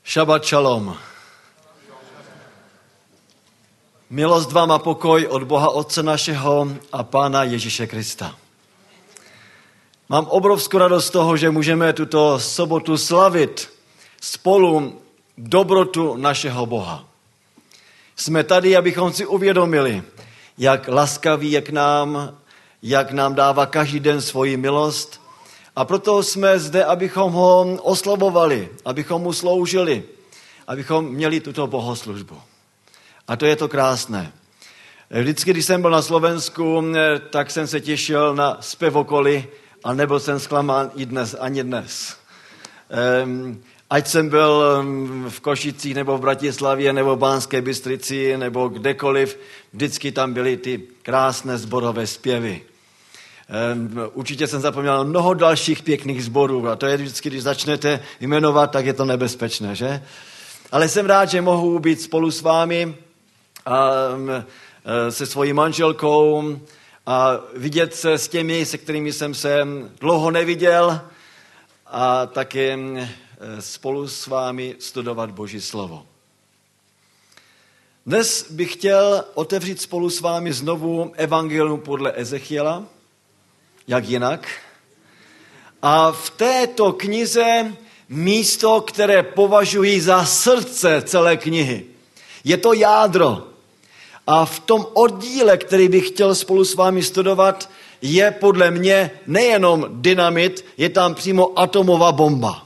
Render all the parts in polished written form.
Šabat šalom. Milost vám a pokoj od Boha Otce našeho a Pána Ježíše Krista. Mám obrovskou radost z toho, že můžeme tuto sobotu slavit spolu dobrotu našeho Boha. Jsme tady, abychom si uvědomili, jak laskavý je k nám, jak nám dává každý den svoji milost. A proto jsme zde, abychom ho oslavovali, abychom mu sloužili, abychom měli tuto bohoslužbu. A to je to krásné. Vždycky, když jsem byl na Slovensku, tak jsem se těšil na zpěvokoly a nebyl jsem zklamán ani dnes. Ať jsem byl v Košicích, nebo v Bratislavě, nebo v Banské Bystrici, nebo kdekoliv, vždycky tam byly ty krásné sborové zpěvy. Určitě jsem zapomněl mnoho dalších pěkných sborů a to je vždycky, když začnete jmenovat, tak je to nebezpečné, že? Ale jsem rád, že mohu být spolu s vámi a se svojí manželkou a vidět se s těmi, se kterými jsem se dlouho neviděl a také spolu s vámi studovat Boží slovo. Dnes bych chtěl otevřít spolu s vámi znovu evangelium podle Ezechiela, jak jinak. A v této knize místo, které považuji za srdce celé knihy. Je to jádro. A v tom oddíle, který bych chtěl spolu s vámi studovat, je podle mě nejenom dynamit, je tam přímo atomová bomba.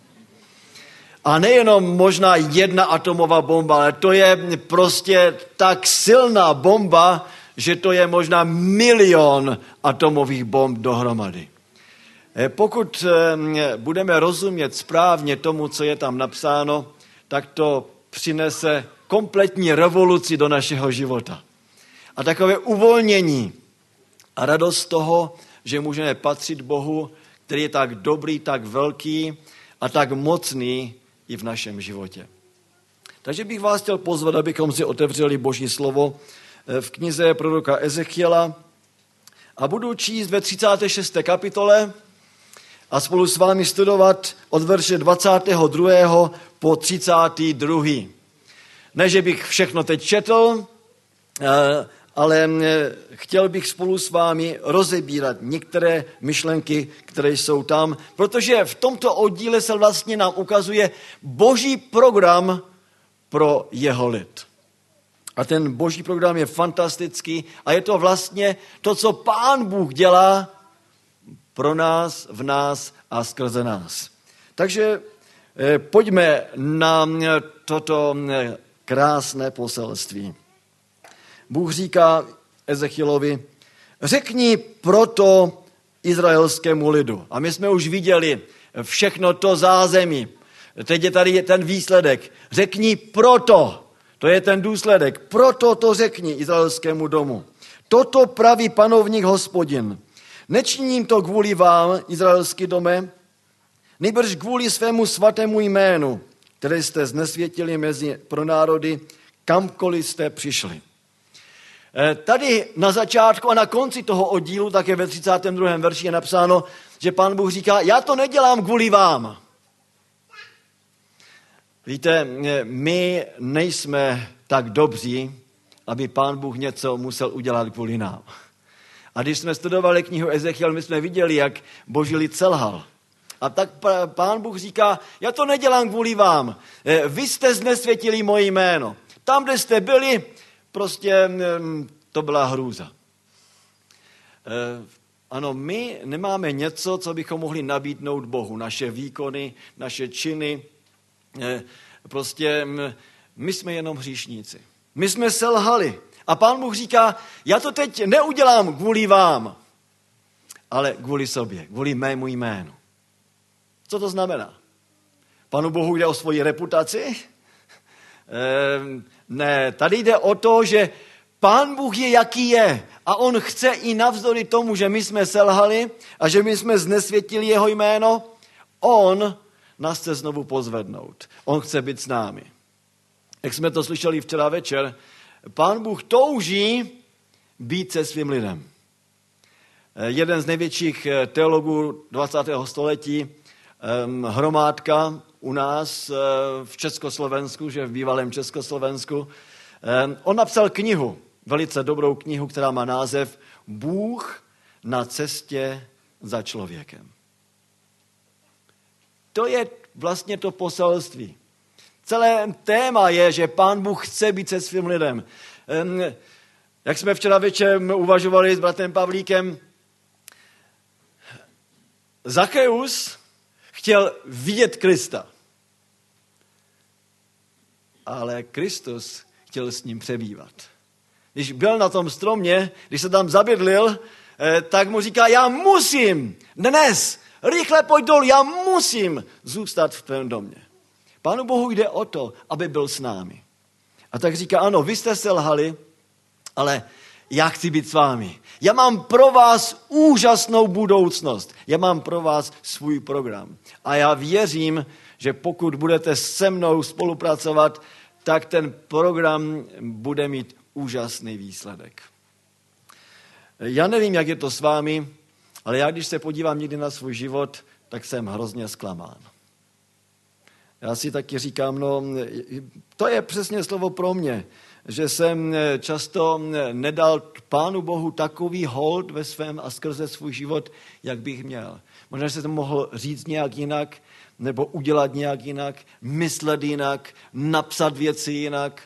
A nejenom možná jedna atomová bomba, ale to je prostě tak silná bomba, že to je možná 1 000 000 atomových bomb dohromady. Pokud budeme rozumět správně tomu, co je tam napsáno, tak to přinese kompletní revoluci do našeho života. A takové uvolnění a radost toho, že můžeme patřit Bohu, který je tak dobrý, tak velký a tak mocný i v našem životě. Takže bych vás chtěl pozvat, abychom si otevřeli Boží slovo v knize proroka Ezechiela a budu číst ve 36. kapitole a spolu s vámi studovat od verše 22. po 32. Ne, že bych všechno teď četl, ale chtěl bych spolu s vámi rozebírat některé myšlenky, které jsou tam, protože v tomto oddíle se vlastně nám ukazuje Boží program pro jeho lid. A ten Boží program je fantastický a je to vlastně to, co Pán Bůh dělá pro nás, v nás a skrze nás. Takže pojďme na toto krásné poselství. Bůh říká Ezechielovi, řekni proto izraelskému lidu. A my jsme už viděli všechno to zázemí. Teď je tady ten výsledek. Řekni proto. To je ten důsledek. Proto to řekni izraelskému domu. Toto praví panovník Hospodin. Nečiním to kvůli vám, izraelský dome, nýbrž kvůli svému svatému jménu, které jste znesvětili pro národy, kamkoliv jste přišli. Tady na začátku a na konci toho oddílu, také ve 32. verši je napsáno, že Pán Bůh říká, já to nedělám kvůli vám. Víte, my nejsme tak dobří, aby Pán Bůh něco musel udělat kvůli nám. A když jsme studovali knihu Ezechiel, my jsme viděli, jak Boží lid selhal. A tak Pán Bůh říká, já to nedělám kvůli vám. Vy jste znesvětili moje jméno. Tam, kde jste byli, prostě to byla hrůza. Ano, my nemáme něco, co bychom mohli nabídnout Bohu. Naše výkony, naše činy. Prostě my jsme jenom hříšníci. My jsme selhali. A Pán Bůh říká, já to teď neudělám kvůli vám, ale kvůli sobě, kvůli mému jménu. Co to znamená? Pánu Bohu jde o svoji reputaci? Ne, tady jde o to, že Pán Bůh je, jaký je. A on chce i navzdory tomu, že my jsme selhali a že my jsme znesvětili jeho jméno, on nás chce znovu pozvednout. On chce být s námi. Jak jsme to slyšeli včera večer, Pán Bůh touží být se svým lidem. Jeden z největších teologů 20. století hromádka u nás v Československu, že v bývalém Československu. On napsal knihu, velice dobrou knihu, která má název Bůh na cestě za člověkem. To je vlastně to poselství. Celé téma je, že Pán Bůh chce být se svým lidem. Jak jsme včera večer uvažovali s bratrem Pavlíkem, Zacheus chtěl vidět Krista. Ale Kristus chtěl s ním přebývat. Když byl na tom stromě, když se tam zabydlil, tak mu říká, já musím dnes, rychle pojď dolů, já musím zůstat v tvém domě. Pánu Bohu jde o to, aby byl s námi. A tak říká, ano, vy jste selhali, ale já chci být s vámi. Já mám pro vás úžasnou budoucnost. Já mám pro vás svůj program. A já věřím, že pokud budete se mnou spolupracovat, tak ten program bude mít úžasný výsledek. Já nevím, jak je to s vámi, ale já, když se podívám někdy na svůj život, tak jsem hrozně zklamán. Já si taky říkám, no, to je přesně slovo pro mě, že jsem často nedal Pánu Bohu takový hold ve svém a skrze svůj život, jak bych měl. Možná, že jsem to mohl říct nějak jinak, nebo udělat nějak jinak, myslet jinak, napsat věci jinak.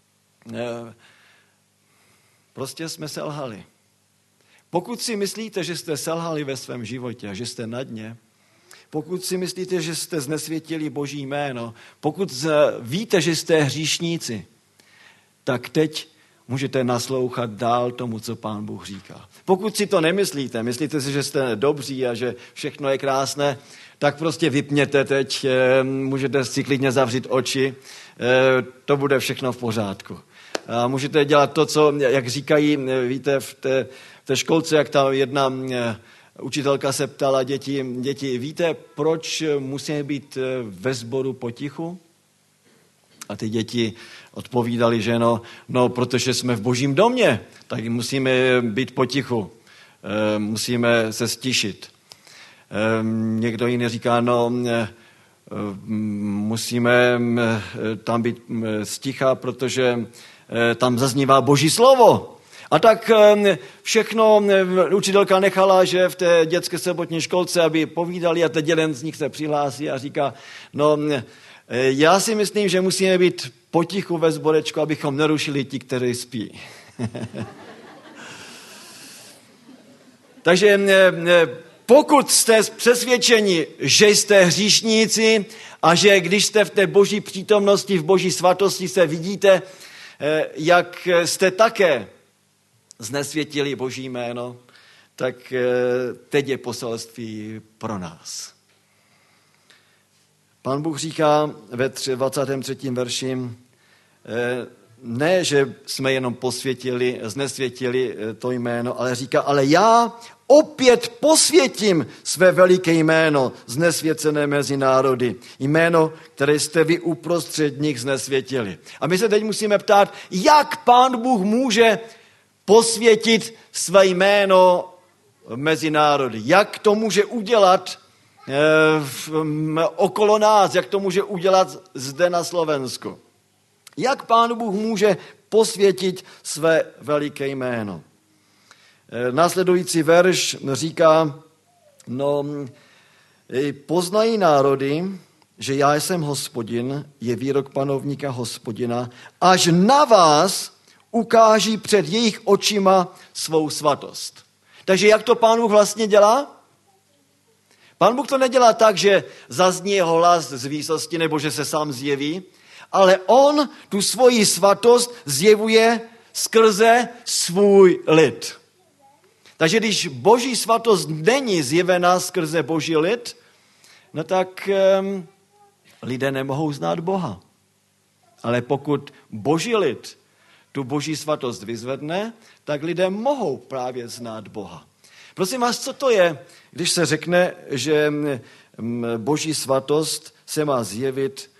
Prostě jsme selhali. Pokud si myslíte, že jste selhali ve svém životě a že jste na dně, pokud si myslíte, že jste znesvětili Boží jméno, pokud víte, že jste hříšníci, tak teď můžete naslouchat dál tomu, co Pán Bůh říká. Pokud si to nemyslíte, myslíte si, že jste dobří a že všechno je krásné, tak prostě vypněte teď, můžete si klidně zavřít oči, to bude všechno v pořádku. A můžete dělat to, co, jak říkají, víte, v té školce, jak ta jedna učitelka se ptala děti, víte, proč musíme být ve sboru potichu? A ty děti odpovídali, že no, protože jsme v Božím domě, tak musíme být potichu, musíme se stišit. Někdo jiný říká, musíme tam být sticha, protože tam zaznívá Boží slovo. A tak všechno učitelka nechala, že v té dětské sobotní školce, aby povídali, a teď jeden z nich se přihlásí a říká, já si myslím, že musíme být potichu ve sborečku, abychom nerušili ti, kteří spí. Takže pokud jste přesvědčeni, že jste hříšníci a že když jste v té Boží přítomnosti, v Boží svatosti se vidíte, jak jste také znesvětili Boží jméno, tak teď je poselství pro nás. Pán Bůh říká ve 23. verši, ne, že jsme jenom znesvětili to jméno, ale říká, ale já opět posvětím své veliké jméno, znesvěcené mezi národy. Jméno, které jste vy uprostřed nich znesvětili. A my se teď musíme ptát, jak Pán Bůh může posvětit své jméno mezi národy. Jak to může udělat okolo nás, jak to může udělat zde na Slovensku. Jak Pán Bůh může posvětit své veliké jméno. Následující verš říká, poznají národy, že já jsem Hospodin, je výrok panovníka Hospodina, až na vás ukáží před jejich očima svou svatost. Takže jak to Pán Bůh vlastně dělá? Pán Bůh to nedělá tak, že zazní jeho hlas z výsosti nebo že se sám zjeví, ale on tu svoji svatost zjevuje skrze svůj lid. Takže když Boží svatost není zjevená skrze Boží lid, tak lidé nemohou znát Boha. Ale pokud Boží lid tu Boží svatost vyzvedne, tak lidé mohou právě znát Boha. Prosím vás, co to je, když se řekne, že Boží svatost se má zjevit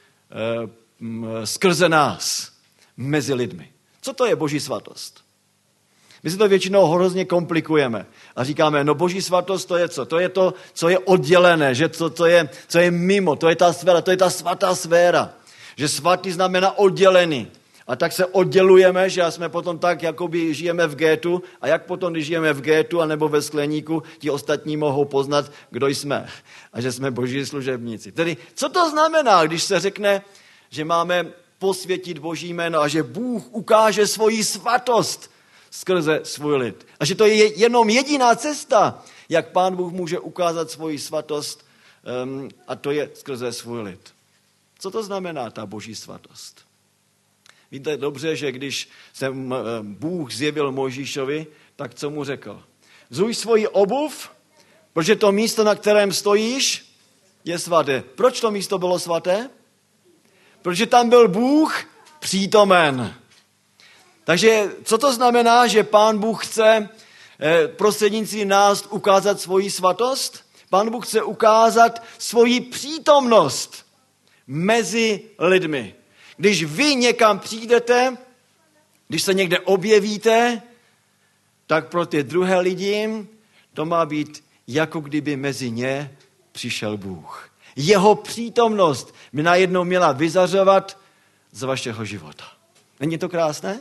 skrze nás, mezi lidmi? Co to je Boží svatost? My si to většinou hrozně komplikujeme a říkáme, no boží svatost to je co? To je to, co je oddělené, že co je mimo, to je ta sféra, to je ta svatá sféra. Že svatý znamená oddělený. A tak se oddělujeme, že jsme potom tak, jakoby žijeme v gétu a jak potom, když žijeme v gétu anebo ve skleníku, ti ostatní mohou poznat, kdo jsme a že jsme boží služebníci. Tedy, co to znamená, když se řekne, že máme posvětit boží jméno a že Bůh ukáže svoji svatost skrze svůj lid. A že to je jenom jediná cesta, jak Pán Bůh může ukázat svoji svatost a to je skrze svůj lid. Co to znamená ta boží svatost? Víte dobře, že když se Bůh zjevil Mojžíšovi, tak co mu řekl? Vzuj svoji obuv, protože to místo, na kterém stojíš, je svaté. Proč to místo bylo svaté? Protože tam byl Bůh přítomen. Takže co to znamená, že Pán Bůh chce prostřednictvím nás ukázat svoji svatost? Pán Bůh chce ukázat svoji přítomnost mezi lidmi. Když vy někam přijdete, když se někde objevíte, tak pro ty druhé lidi to má být, jako kdyby mezi ně přišel Bůh. Jeho přítomnost by najednou měla vyzařovat z vašeho života. Není to krásné?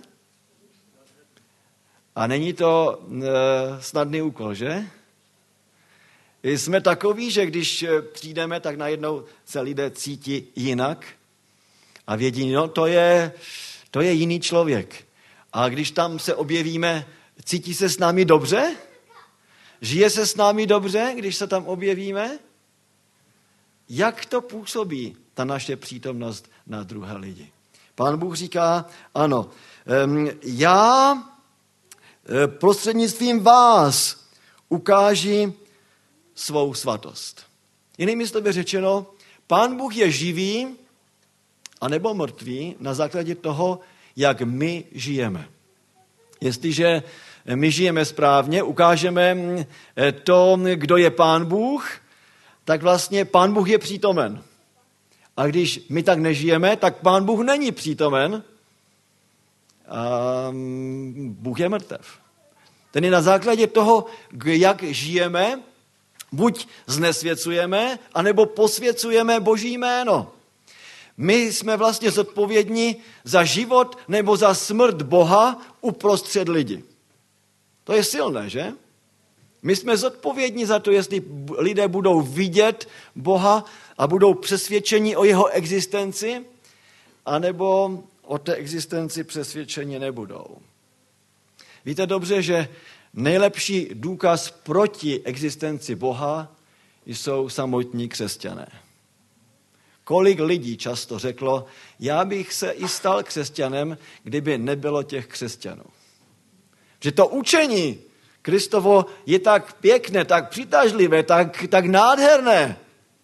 A není to snadný úkol, že? Jsme takoví, že když přijdeme, tak najednou se lidé cítí jinak a vědí, no to je jiný člověk. A když tam se objevíme, cítí se s námi dobře? Žije se s námi dobře, když se tam objevíme? Jak to působí, ta naše přítomnost na druhé lidi? Pán Bůh říká, ano, já prostřednictvím vás ukáži svou svatost. Jinými slovy řečeno, Pán Bůh je živý anebo mrtvý na základě toho, jak my žijeme. Jestliže my žijeme správně, ukážeme to, kdo je Pán Bůh, tak vlastně Pán Bůh je přítomen. A když my tak nežijeme, tak Pán Bůh není přítomen a Bůh je mrtev. Tedy na základě toho, jak žijeme, buď znesvěcujeme, anebo posvěcujeme Boží jméno. My jsme vlastně zodpovědní za život nebo za smrt Boha uprostřed lidí. To je silné, že? My jsme zodpovědní za to, jestli lidé budou vidět Boha a budou přesvědčeni o jeho existenci, anebo o té existenci přesvědčeni nebudou. Víte dobře, že nejlepší důkaz proti existenci Boha jsou samotní křesťané. Kolik lidí často řeklo, já bych se i stal křesťanem, kdyby nebylo těch křesťanů. Že to učení Kristovo je tak pěkné, tak přitažlivé, tak nádherné.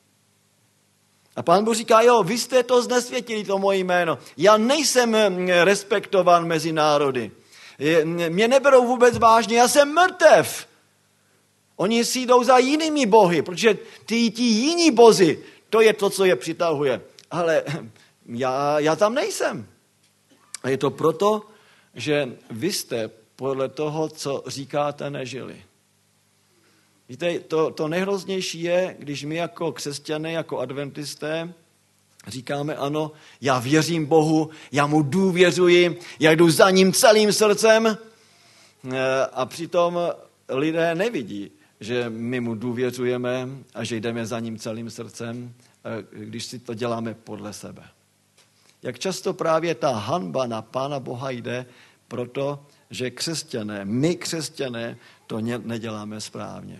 A Pán Bůh říká, jo, vy jste to znesvětili, to moje jméno. Já nejsem respektován mezi národy. Mě neberou vůbec vážně, já jsem mrtev. Oni si jdou za jinými bohy, protože ti jiní bozi, to je to, co je přitahuje. Ale já tam nejsem. A je to proto, že vy jste podle toho, co říkáte, nežili. Víte, to nejhroznější je, když my jako křesťané, jako adventisté říkáme, ano, já věřím Bohu, já mu důvěřuji, já jdu za ním celým srdcem a přitom lidé nevidí, že my mu důvěřujeme a že jdeme za ním celým srdcem, když si to děláme podle sebe. Jak často právě ta hanba na Pána Boha jde, proto, že my křesťané, to neděláme správně.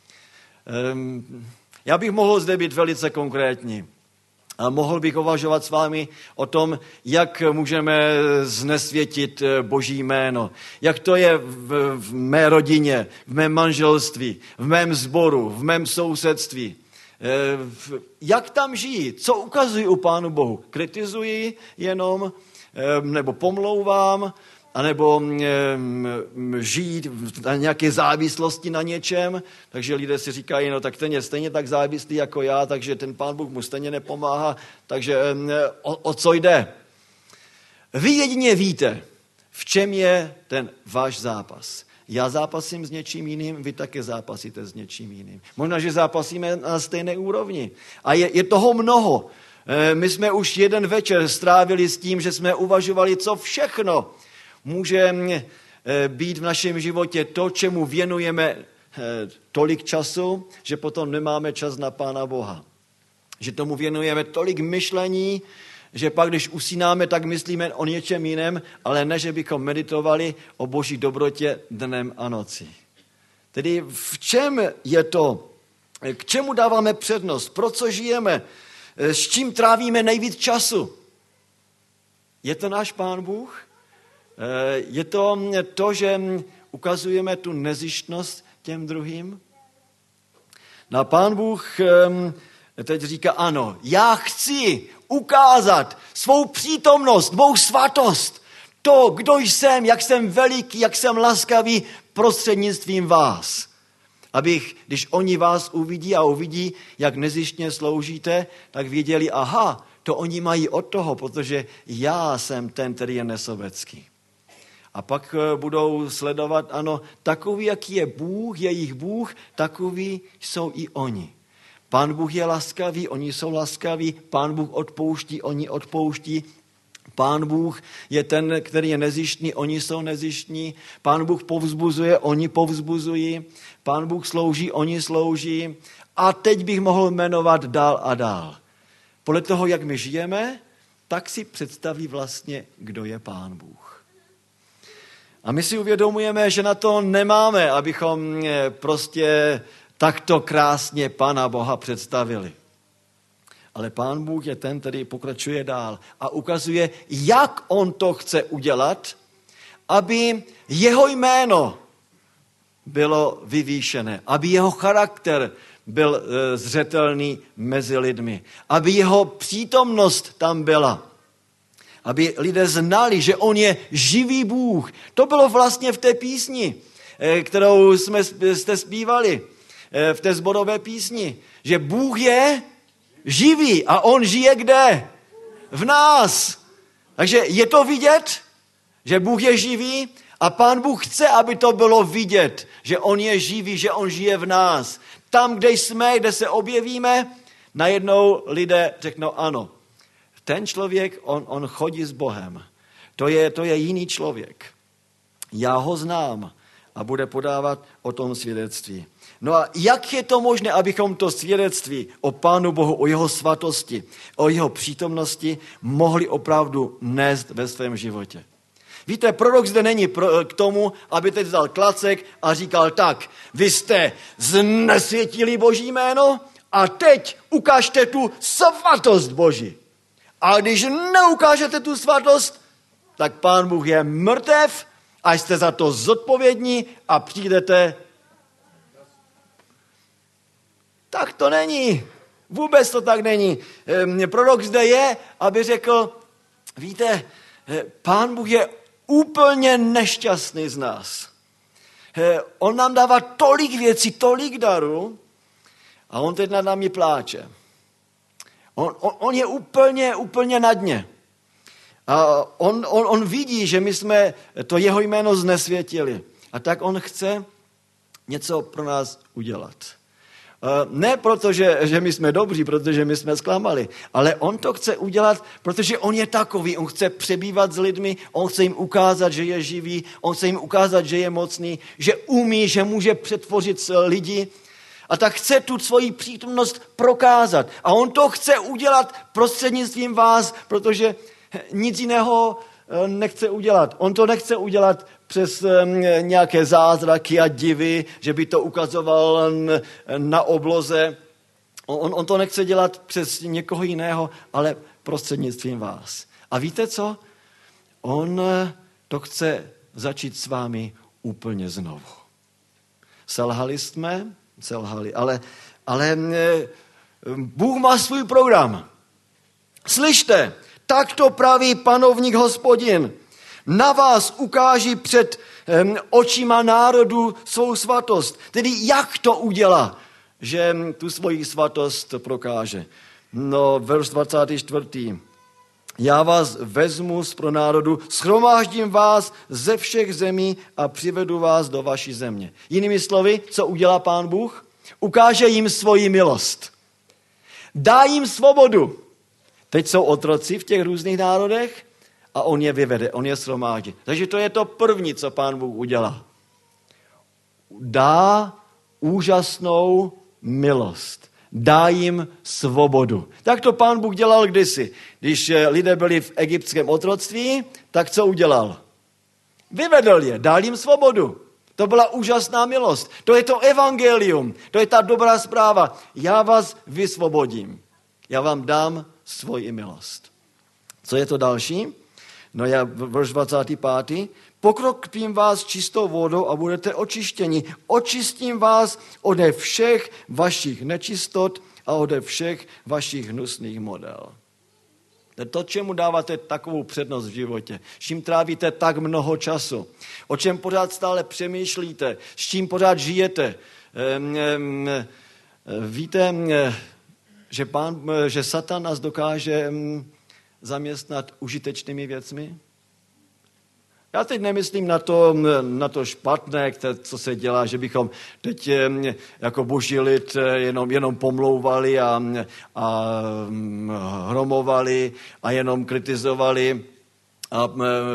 Já bych mohl zde být velice konkrétní. A mohl bych uvažovat s vámi o tom, jak můžeme znesvětit Boží jméno. Jak to je v mé rodině, v mém manželství, v mém sboru, v mém sousedství. Jak tam žijí? Co ukazují u Pánu Bohu? Kritizuji jenom, nebo pomlouvám, anebo žijí na nějaké závislosti na něčem, takže lidé si říkají, no tak ten je stejně tak závislý jako já, takže ten Pán Bůh mu stejně nepomáhá, takže o co jde? Vy jedině víte, v čem je ten váš zápas. Já zápasím s něčím jiným, vy také zápasíte s něčím jiným. Možná, že zápasíme na stejné úrovni. A je toho mnoho. My jsme už jeden večer strávili s tím, že jsme uvažovali, co všechno může být v našem životě to, čemu věnujeme tolik času, že potom nemáme čas na Pána Boha. Že tomu věnujeme tolik myšlení, že pak, když usínáme, tak myslíme o něčem jiném, ale ne, že bychom meditovali o Boží dobrotě dnem a nocí. Tedy v čem je to? K čemu dáváme přednost? Pro co žijeme? S čím trávíme nejvíc času? Je to náš Pán Bůh? Je to, že ukazujeme tu nezištnost těm druhým? No, Pán Bůh teď říká, ano, já chci ukázat svou přítomnost, svou svatost, to, kdo jsem, jak jsem veliký, jak jsem laskavý prostřednictvím vás. Abych, když oni vás uvidí, jak nezištně sloužíte, tak věděli, aha, to oni mají od toho, protože já jsem ten, který je nesobecký. A pak budou sledovat, ano, takový, jaký je Bůh, jejich Bůh, takový jsou i oni. Pán Bůh je laskavý, oni jsou laskaví, Pán Bůh odpouští, oni odpouští. Pán Bůh je ten, který je nezištný, oni jsou nezištní. Pán Bůh povzbuzuje, oni povzbuzují. Pán Bůh slouží, oni slouží. A teď bych mohl jmenovat dál a dál. Podle toho, jak my žijeme, tak si představí vlastně, kdo je Pán Bůh. A my si uvědomujeme, že na to nemáme, abychom prostě takto krásně Pána Boha představili. Ale Pán Bůh je ten, který pokračuje dál a ukazuje, jak on to chce udělat, aby jeho jméno bylo vyvýšené, aby jeho charakter byl zřetelný mezi lidmi, aby jeho přítomnost tam byla, aby lidé znali, že on je živý Bůh. To bylo vlastně v té písni, kterou jste zpívali, v té sborové písni, že Bůh je živý a on žije kde? V nás. Takže je to vidět, že Bůh je živý a Pán Bůh chce, aby to bylo vidět, že on je živý, že on žije v nás. Tam, kde jsme, kde se objevíme, najednou lidé řeknou ano. Ten člověk, on chodí s Bohem. To je jiný člověk. Já ho znám a bude podávat o tom svědectví. No a jak je to možné, abychom to svědectví o Pánu Bohu, o jeho svatosti, o jeho přítomnosti mohli opravdu nést ve svém životě? Víte, prorok zde není k tomu, aby teď vzal klacek a říkal tak, vy jste znesvětili Boží jméno a teď ukážte tu svatost Boží. A když neukážete tu svatost, tak Pán Bůh je mrtev a jste za to zodpovědní a přijdete. Tak to není. Vůbec to tak není. Prorok zde je, aby řekl, víte, Pán Bůh je úplně nešťastný z nás. On nám dává tolik věcí, tolik darů a on teď nad námi pláče. On je úplně na dně. A on vidí, že my jsme to jeho jméno znesvětili. A tak on chce něco pro nás udělat. Ne proto, že my jsme dobří, protože my jsme zklamali, ale on to chce udělat, protože on je takový, on chce přebývat s lidmi, on chce jim ukázat, že je živý, on chce jim ukázat, že je mocný, že umí, že může přetvořit lidi a tak chce tu svoji přítomnost prokázat. A on to chce udělat prostřednictvím vás, protože nic jiného nechce udělat. On to nechce udělat přes nějaké zázraky a divy, že by to ukazoval na obloze. On to nechce dělat přes někoho jiného, ale prostřednictvím vás. A víte co? On to chce začít s vámi úplně znovu. Selhali jsme, ale Bůh má svůj program. Slyšte, tak to praví panovník Hospodin. Na vás ukáží před očima národu svou svatost. Tedy jak to udělá, že tu svoji svatost prokáže. No, verš 24. já vás vezmu z pronárodu, shromáždím vás ze všech zemí a přivedu vás do vaší země. Jinými slovy, co udělá Pán Bůh? Ukáže jim svoji milost. Dá jim svobodu. Teď jsou otroci v těch různých národech a on je vyvede, on je shromáždí. Takže to je to první, co Pán Bůh udělá. Dá úžasnou milost. Dá jim svobodu. Tak to Pán Bůh dělal kdysi. Když lidé byli v egyptském otroctví, tak co udělal? Vyvedl je, dal jim svobodu. To byla úžasná milost. To je to evangelium. To je ta dobrá zpráva. Já vás vysvobodím. Já vám dám svoji milost. Co je to další? No já verš 25. Pokropím vás čistou vodou a budete očištěni. Očistím vás ode všech vašich nečistot a ode všech vašich hnusných model. To, čemu dáváte takovou přednost v životě, s čím trávíte tak mnoho času, o čem pořád stále přemýšlíte, s čím pořád žijete. Víte, že Satan nás dokáže zaměstnat užitečnými věcmi? Já teď nemyslím na to špatné, co se dělá, že bychom teď jako boží lid jenom pomlouvali a hromovali a jenom kritizovali a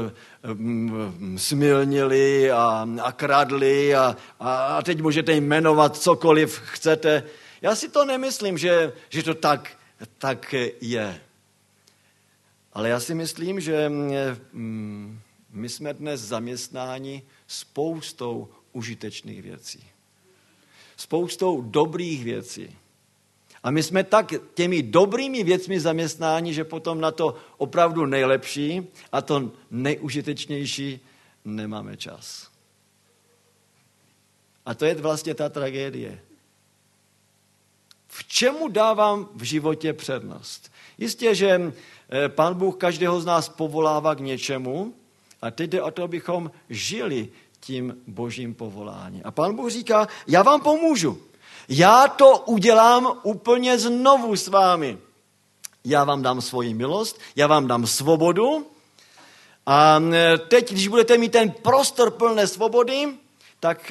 smilnili a kradli a teď můžete jmenovat cokoliv chcete. Já si to nemyslím, že to tak je. Ale já si myslím, že my jsme dnes zaměstnáni spoustou užitečných věcí. Spoustou dobrých věcí. A my jsme tak těmi dobrými věcmi zaměstnáni, že potom na to opravdu nejlepší a to nejužitečnější nemáme čas. A to je vlastně ta tragédie. V čemu dávám v životě přednost? Jistě, že Pán Bůh každého z nás povolává k něčemu, a teď jde o to, abychom žili tím božím povoláním. A Pán Bůh říká, já vám pomůžu. Já to udělám úplně znovu s vámi. Já vám dám svoji milost, já vám dám svobodu. A teď, když budete mít ten prostor plné svobody, tak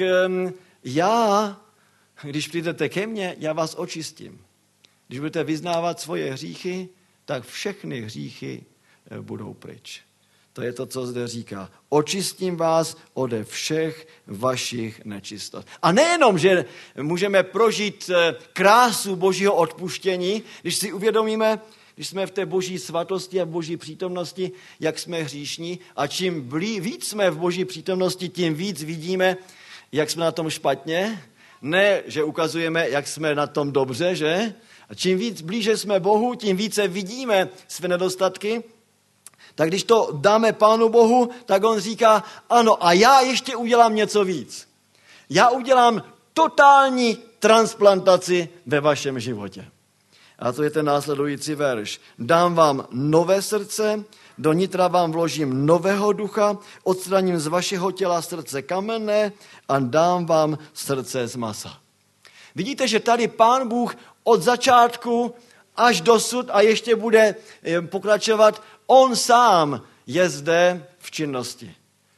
když přijdete ke mně, já vás očistím. Když budete vyznávat svoje hříchy, tak všechny hříchy budou pryč. To je to, co zde říká. Očistím vás ode všech vašich nečistot. A nejenom, že můžeme prožít krásu božího odpuštění, když si uvědomíme, když jsme v té boží svatosti a v boží přítomnosti, jak jsme hříšní a čím víc jsme v boží přítomnosti, tím víc vidíme, jak jsme na tom špatně. Ne, že ukazujeme, jak jsme na tom dobře, že? A čím víc blíže jsme Bohu, tím více vidíme své nedostatky. Tak když to dáme Pánu Bohu, tak on říká, ano, a já ještě udělám něco víc. Já udělám totální transplantaci ve vašem životě. A to je ten následující verš. Dám vám nové srdce, do nitra vám vložím nového ducha, odstraním z vašeho těla srdce kamenné a dám vám srdce z masa. Vidíte, že tady Pán Bůh od začátku až dosud a ještě bude pokračovat, on sám je zde v činnosti.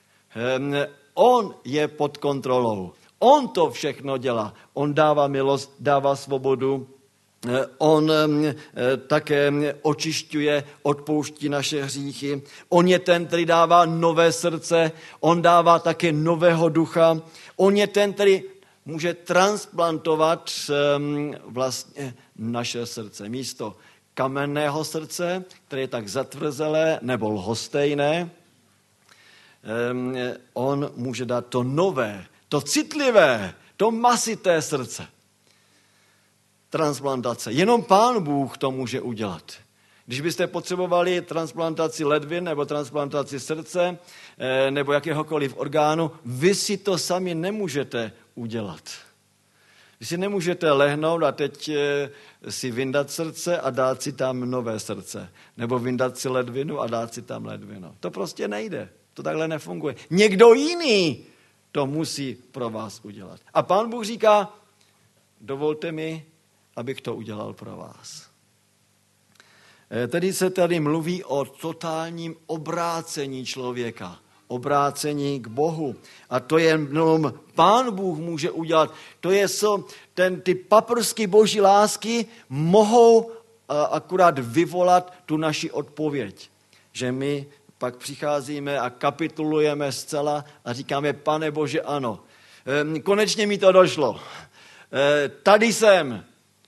On je pod kontrolou. On to všechno dělá. On dává milost, dává svobodu. On také očišťuje, odpouští naše hříchy. On je ten, který dává nové srdce. On dává také nového ducha. On je ten, který může transplantovat vlastně naše srdce. Místo kamenného srdce, které je tak zatvrzelé nebo lhostejné, on může dát to nové, to citlivé, to masité srdce. Transplantace. Jenom Pán Bůh to může udělat. Když byste potřebovali transplantaci ledvin nebo transplantaci srdce nebo jakéhokoliv orgánu, vy si to sami nemůžete udělat. Vy si nemůžete lehnout a teď si vyndat srdce a dát si tam nové srdce. Nebo vyndat si ledvinu a dát si tam ledvinu. To prostě nejde. To takhle nefunguje. Někdo jiný to musí pro vás udělat. A Pán Bůh říká, dovolte mi, abych to udělal pro vás. Tedy se tady mluví o totálním obrácení člověka. Obrácení k Bohu. A to jenom Pán Bůh může udělat. To je ty paprsky Boží lásky mohou akurát vyvolat tu naši odpověď. Že my pak přicházíme a kapitulujeme zcela a říkáme, Pane Bože, ano. Konečně mi to došlo. Tady jsem.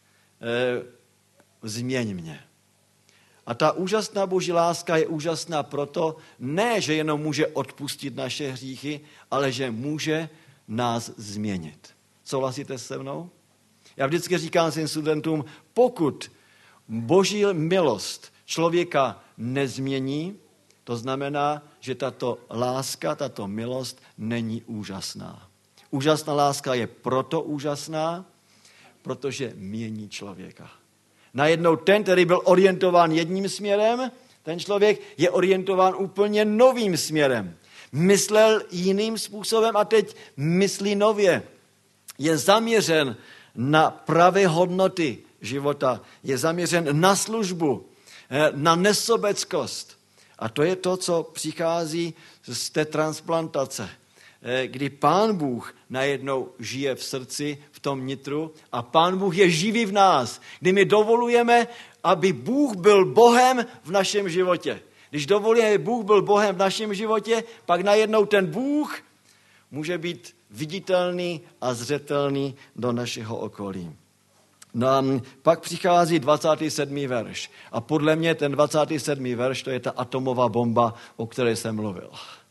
Změň mě. A ta úžasná Boží láska je úžasná proto, ne, že jenom může odpustit naše hříchy, ale že může nás změnit. Souhlasíte se mnou? Já vždycky říkám svým studentům, pokud Boží milost člověka nezmění, to znamená, že tato láska, tato milost není úžasná. Úžasná láska je proto úžasná, protože mění člověka. Najednou ten, který byl orientován jedním směrem, ten člověk je orientován úplně novým směrem. Myslel jiným způsobem a teď myslí nově. Je zaměřen na pravé hodnoty života. Je zaměřen na službu, na nesobeckost. A to je to, co přichází z té transplantace, kdy Pán Bůh najednou žije v srdci, v tom nitru a Pán Bůh je živý v nás, kdy my dovolujeme, aby Bůh byl Bohem v našem životě. Když dovolíme, aby Bůh byl Bohem v našem životě, pak najednou ten Bůh může být viditelný a zřetelný do našeho okolí. No a pak přichází 27. verš. A podle mě ten 27. verš, to je ta atomová bomba, o které jsem mluvil.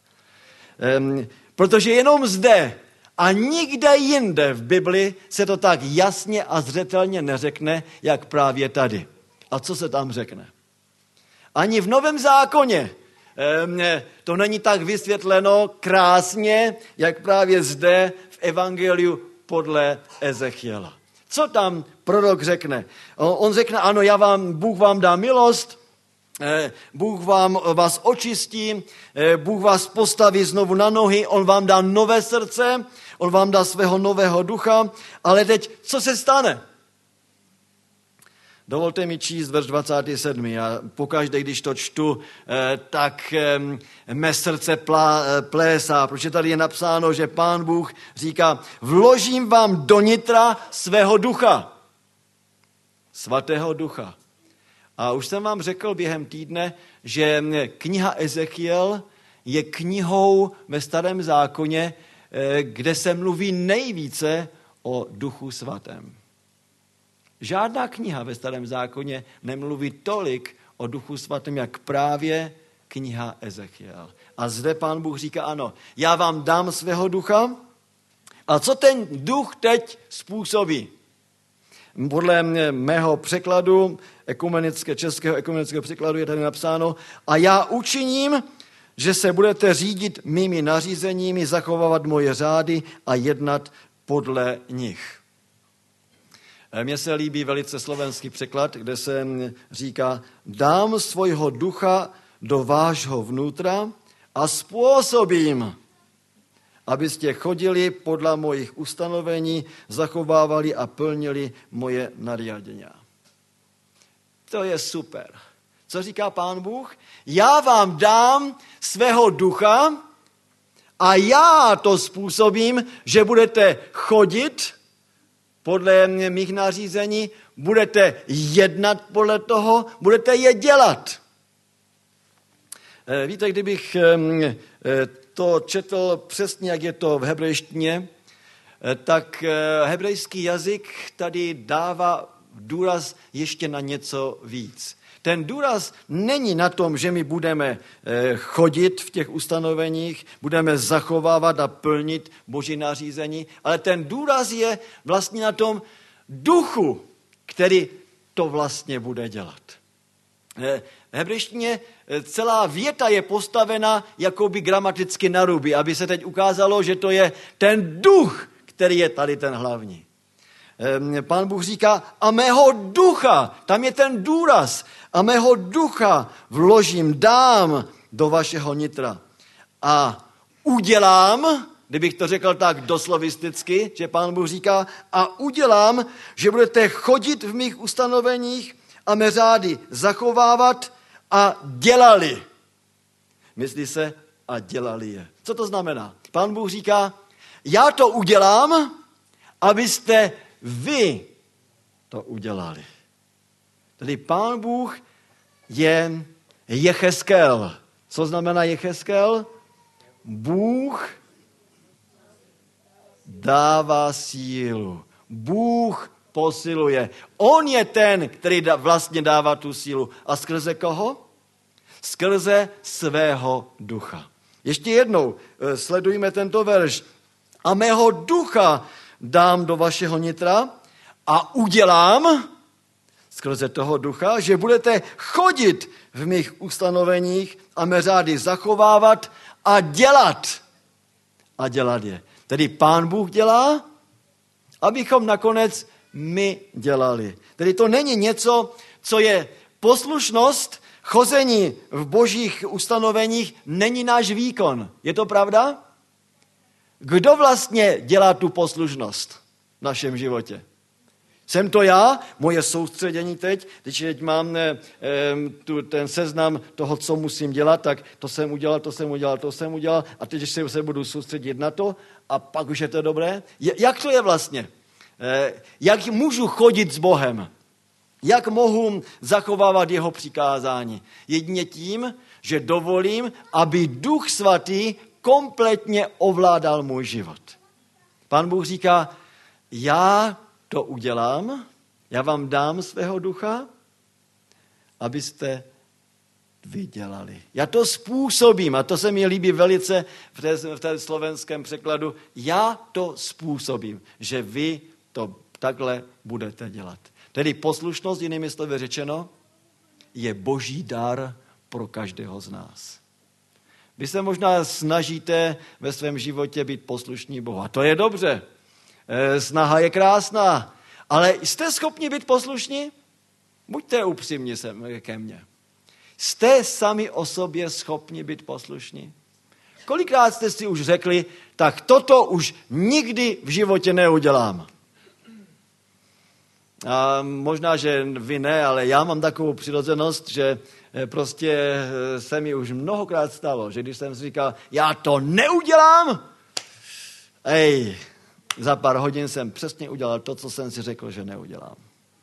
Protože jenom zde a nikde jinde v Bibli se to tak jasně a zřetelně neřekne, jak právě tady. A co se tam řekne? Ani v Novém zákoně to není tak vysvětleno krásně, jak právě zde v Evangeliu podle Ezechiela. Co tam prorok řekne? On řekne, ano, Bůh vám dá milost, Bůh vás očistí, Bůh vás postaví znovu na nohy, on vám dá nové srdce, on vám dá svého nového ducha, ale teď, co se stane? Dovolte mi číst verš 27. Já pokaždé, když to čtu, tak mé srdce plésá, protože tady je napsáno, že Pán Bůh říká, vložím vám do nitra svého ducha, svatého ducha. A už jsem vám řekl během týdne, že kniha Ezechiel je knihou ve Starém zákoně, kde se mluví nejvíce o Duchu svatém. Žádná kniha ve Starém zákoně nemluví tolik o Duchu svatém, jak právě kniha Ezechiel. A zde Pán Bůh říká, ano, já vám dám svého ducha. A co ten duch teď způsobí? Podle mého překladu, českého ekumenického překladu je tady napsáno, a já učiním, že se budete řídit mými nařízeními, zachovávat moje řády a jednat podle nich. Mně se líbí velice slovenský překlad, kde se říká, dám svojho ducha do vášho vnútra a způsobím, abyste chodili podle mojich ustanovení, zachovávali a plnili moje nariadenia. To je super. Co říká Pán Bůh? Já vám dám svého ducha a já to způsobím, že budete chodit podle mých nařízení, budete jednat podle toho, budete je dělat. Víte, kdybych to četl přesně, jak je to v hebrejštině, tak hebrejský jazyk tady dává důraz ještě na něco víc. Ten důraz není na tom, že my budeme chodit v těch ustanoveních, budeme zachovávat a plnit Boží nařízení, ale ten důraz je vlastně na tom duchu, který to vlastně bude dělat. V hebrejštině celá věta je postavena jakoby gramaticky na ruby, aby se teď ukázalo, že to je ten duch, který je tady ten hlavní. Pán Bůh říká, a mého ducha, tam je ten důraz, a mého ducha vložím, dám do vašeho nitra. A udělám, kdybych to řekl tak doslovisticky, že Pán Bůh říká, a udělám, že budete chodit v mých ustanoveních a mé řády zachovávat a dělali. Myslí se a dělali je. Co to znamená? Pán Bůh říká, já to udělám, abyste vy to udělali. Tedy Pán Bůh je Jecheskel. Co znamená Jecheskel? Bůh dává sílu. Bůh posiluje. On je ten, který vlastně dává tu sílu. A skrze koho? Skrze svého ducha. Ještě jednou sledujme tento verš. A mého ducha dám do vašeho nitra a udělám skrze toho ducha, že budete chodit v mých ustanoveních a mé řády zachovávat a dělat. A dělat je. Tedy Pán Bůh dělá, abychom nakonec my dělali. Tedy to není něco, co je poslušnost, chození v božích ustanoveních, není náš výkon. Je to pravda? Kdo vlastně dělá tu poslušnost v našem životě? Jsem to já, moje soustředění teď mám ten seznam toho, co musím dělat, tak to jsem udělal a teď se budu soustředit na to a pak už je to dobré. Jak to je vlastně? Jak můžu chodit s Bohem? Jak mohu zachovávat jeho přikázání? Jedině tím, že dovolím, aby Duch Svatý kompletně ovládal můj život. Pán Bůh říká, já to udělám, já vám dám svého ducha, abyste vy dělali. Já to způsobím, a to se mi líbí velice v té slovenském překladu, já to způsobím, že vy to takhle budete dělat. Tedy poslušnost, jinými slovy řečeno, je boží dar pro každého z nás. Vy se možná snažíte ve svém životě být poslušní Bohu. A to je dobře. Snaha je krásná. Ale jste schopni být poslušní? Buďte upřímní ke mně. Jste sami o sobě schopni být poslušní? Kolikrát jste si už řekli, tak toto už nikdy v životě neudělám. A možná, že vy ne, ale já mám takovou přirozenost, že prostě se mi už mnohokrát stalo, že když jsem si říkal, já to neudělám, za pár hodin jsem přesně udělal to, co jsem si řekl, že neudělám.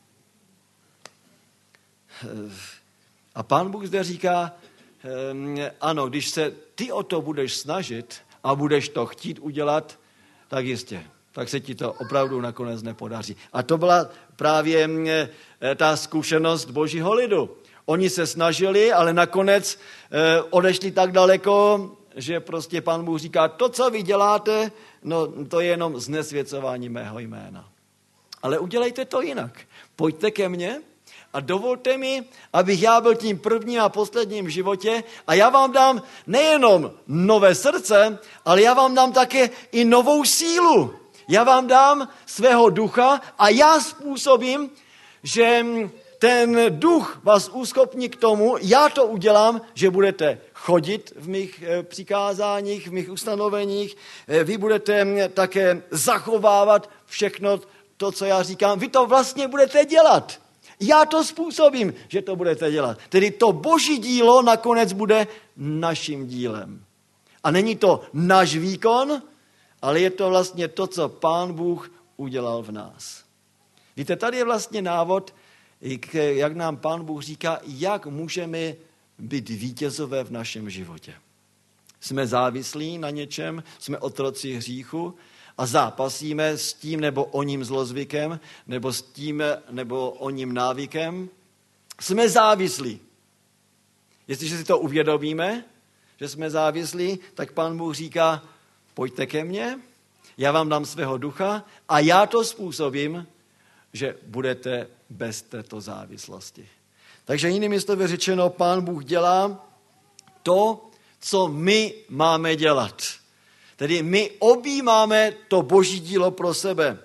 A Pán Bůh zde říká, ano, když se ty o to budeš snažit a budeš to chtít udělat, tak jistě, tak se ti to opravdu nakonec nepodaří. A to byla právě ta zkušenost božího lidu. Oni se snažili, ale nakonec odešli tak daleko, že prostě Pán Bůh říká, to, co vy děláte, no to je jenom znesvěcování mého jména. Ale udělejte to jinak. Pojďte ke mně a dovolte mi, abych já byl tím prvním a posledním v životě a já vám dám nejenom nové srdce, ale já vám dám také i novou sílu. Já vám dám svého ducha a já způsobím, že ten duch vás uschopní k tomu, já to udělám, že budete chodit v mých přikázáních, v mých ustanoveních, vy budete také zachovávat všechno to, co já říkám, vy to vlastně budete dělat. Já to způsobím, že to budete dělat. Tedy to boží dílo nakonec bude naším dílem. A není to náš výkon, ale je to vlastně to, co Pán Bůh udělal v nás. Víte, tady je vlastně návod, jak nám Pán Bůh říká, jak můžeme být vítězové v našem životě. Jsme závislí na něčem, jsme otroci hříchu a zápasíme s tím nebo oním zlozvykem, nebo s tím nebo oním návykem. Jsme závislí. Jestliže si to uvědomíme, že jsme závislí, tak Pán Bůh říká, pojďte ke mně, já vám dám svého ducha a já to způsobím, že budete bez této závislosti. Takže jinými slovy řečeno, Pán Bůh dělá to, co my máme dělat. Tedy my objímáme to boží dílo pro sebe.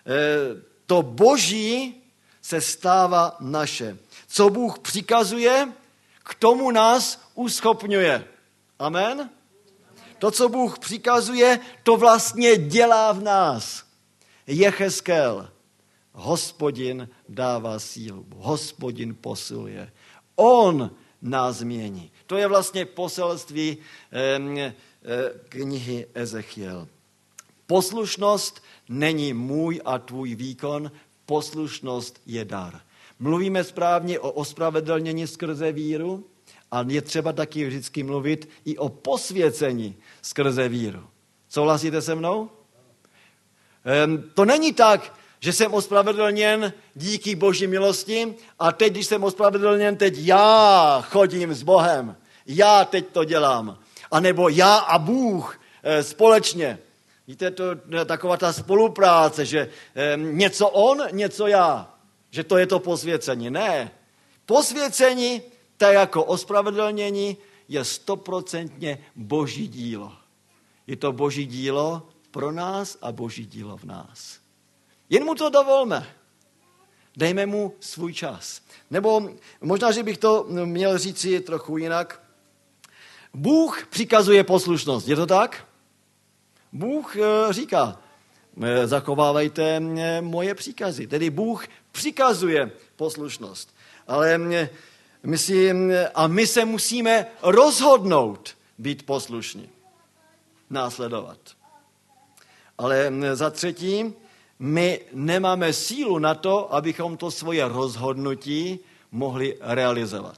To boží se stává naše. Co Bůh přikazuje, k tomu nás uschopňuje. Amen? To, co Bůh přikazuje, to vlastně dělá v nás. Jecheskel. Hospodin dává sílu, Hospodin posiluje. On nás změní. To je vlastně poselství knihy Ezechiel. Poslušnost není můj a tvůj výkon, poslušnost je dar. Mluvíme správně o ospravedlnění skrze víru a je třeba taky vždycky mluvit i o posvěcení skrze víru. Souhlasíte se mnou? To není tak, že jsem ospravedlněn díky Boží milosti a teď, když jsem ospravedlněn, teď já chodím s Bohem. Já teď to dělám. A nebo já a Bůh společně. Víte, to je taková ta spolupráce, že něco on, něco já. Že to je to posvěcení. Ne. Posvěcení, tak jako ospravedlnění, je 100% Boží dílo. Je to Boží dílo pro nás a Boží dílo v nás. Jen mu to dovolme. Dejme mu svůj čas. Nebo možná, že bych to měl říci trochu jinak. Bůh přikazuje poslušnost. Je to tak? Bůh říká, zachovávajte moje příkazy. Tedy Bůh přikazuje poslušnost. Ale my se musíme rozhodnout být poslušní. Následovat. Ale za třetí, my nemáme sílu na to, abychom to svoje rozhodnutí mohli realizovat.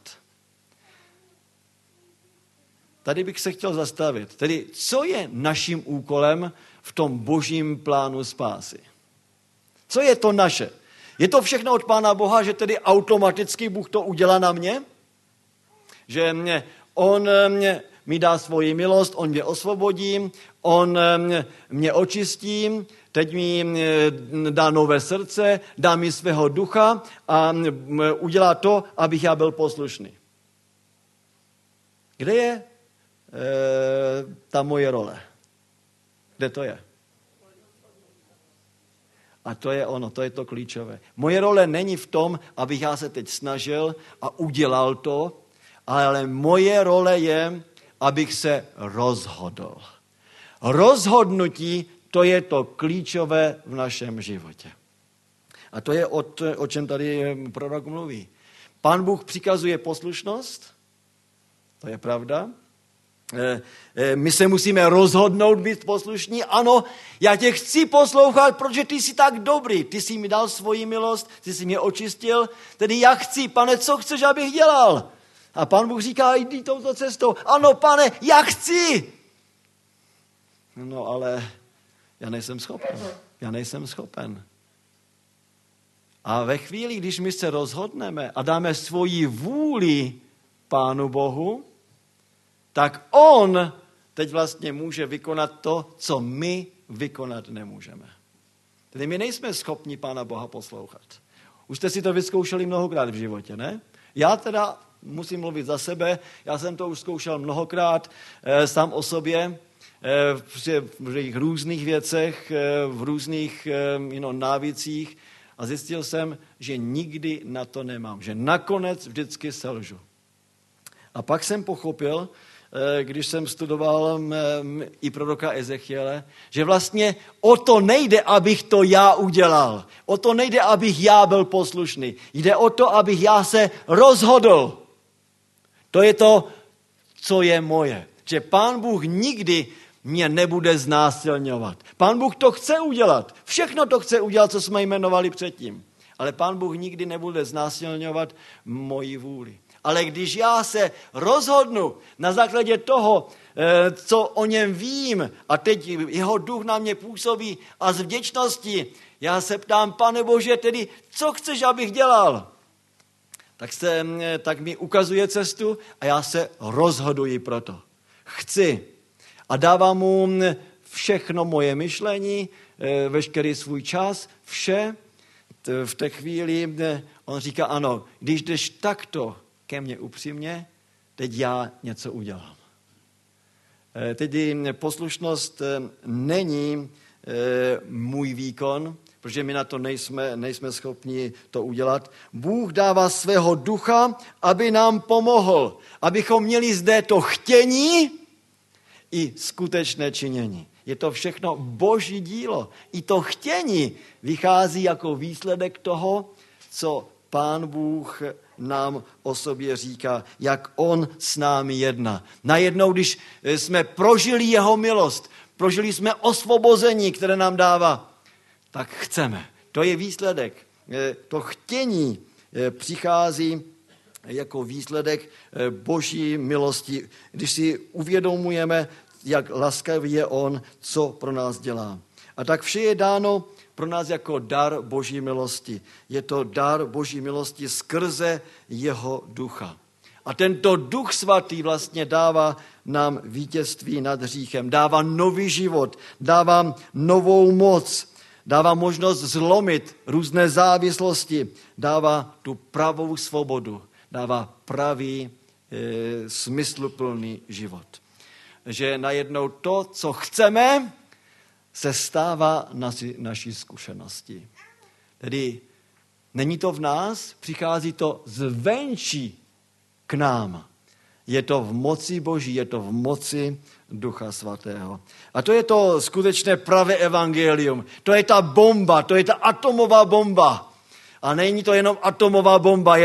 Tady bych se chtěl zastavit. Tedy, co je naším úkolem v tom Božím plánu spásy? Co je to naše? Je to všechno od Pána Boha, že tedy automaticky Bůh to udělá na mě? Že on mi dá svoji milost, on mě osvobodí, on mě očistí, teď mi dá nové srdce, dá mi svého ducha a udělá to, abych já byl poslušný. Kde je ta moje role? Kde to je? A to je ono, to je to klíčové. Moje role není v tom, abych já se teď snažil a udělal to, ale moje role je, abych se rozhodl. Rozhodnutí, to je to klíčové v našem životě. A to je o čem tady prorok mluví. Pán Bůh přikazuje poslušnost, to je pravda. My se musíme rozhodnout být poslušní. Ano, já tě chci poslouchat, protože ty jsi tak dobrý. Ty jsi mi dal svoji milost, ty jsi mě očistil. Tedy já chci, Pane, co chceš, abych dělal? A Pán Bůh říká, jdi touto cestou. Ano, Pane, já chci. No, ale já nejsem schopen. A ve chvíli, když my se rozhodneme a dáme svoji vůli Pánu Bohu, tak on teď vlastně může vykonat to, co my vykonat nemůžeme. Tedy my nejsme schopni Pána Boha poslouchat. Už jste si to vyzkoušeli mnohokrát v životě, ne? Já teda musím mluvit za sebe, já jsem to už zkoušel mnohokrát sám o sobě, v různých věcech, v různých návycích a zjistil jsem, že nikdy na to nemám, že nakonec vždycky selžu. A pak jsem pochopil, když jsem studoval i proroka Ezechiele, že vlastně o to nejde, abych to já udělal. O to nejde, abych já byl poslušný. Jde o to, abych já se rozhodl. To je to, co je moje. Že Pán Bůh nikdy mě nebude znásilňovat. Pán Bůh to chce udělat. Všechno to chce udělat, co jsme jmenovali předtím. Ale Pán Bůh nikdy nebude znásilňovat moji vůli. Ale když já se rozhodnu na základě toho, co o něm vím, a teď jeho duch na mě působí a z vděčnosti, já se ptám, Pane Bože, tedy co chceš, abych dělal? Tak mi ukazuje cestu a já se rozhoduji proto. Chci. A dávám mu všechno moje myšlení, veškerý svůj čas, vše. V té chvíli on říká, ano, když jdeš takto ke mně upřímně, teď já něco udělám. Tedy poslušnost není můj výkon, protože my na to nejsme schopni to udělat. Bůh dává svého ducha, aby nám pomohl, abychom měli zde to chtění i skutečné činění. Je to všechno Boží dílo. I to chtění vychází jako výsledek toho, co Pán Bůh nám o sobě říká, jak on s námi jedná. Najednou, když jsme prožili jeho milost, prožili jsme osvobození, které nám dává, tak chceme. To je výsledek. To chtění přichází jako výsledek Boží milosti, když si uvědomujeme, jak laskavý je on, co pro nás dělá. A tak vše je dáno pro nás jako dar Boží milosti. Je to dar Boží milosti skrze jeho ducha. A tento duch svatý vlastně dává nám vítězství nad hříchem, dává nový život, dává novou moc, dává možnost zlomit různé závislosti, dává tu pravou svobodu, dává pravý, smysluplný život. Že najednou to, co chceme, se stává naší zkušeností. Tedy není to v nás, přichází to zvenčí k nám. Je to v moci Boží, je to v moci Ducha Svatého. A to je to skutečné pravé evangelium. To je ta bomba, to je ta atomová bomba. A není to jenom atomová bomba,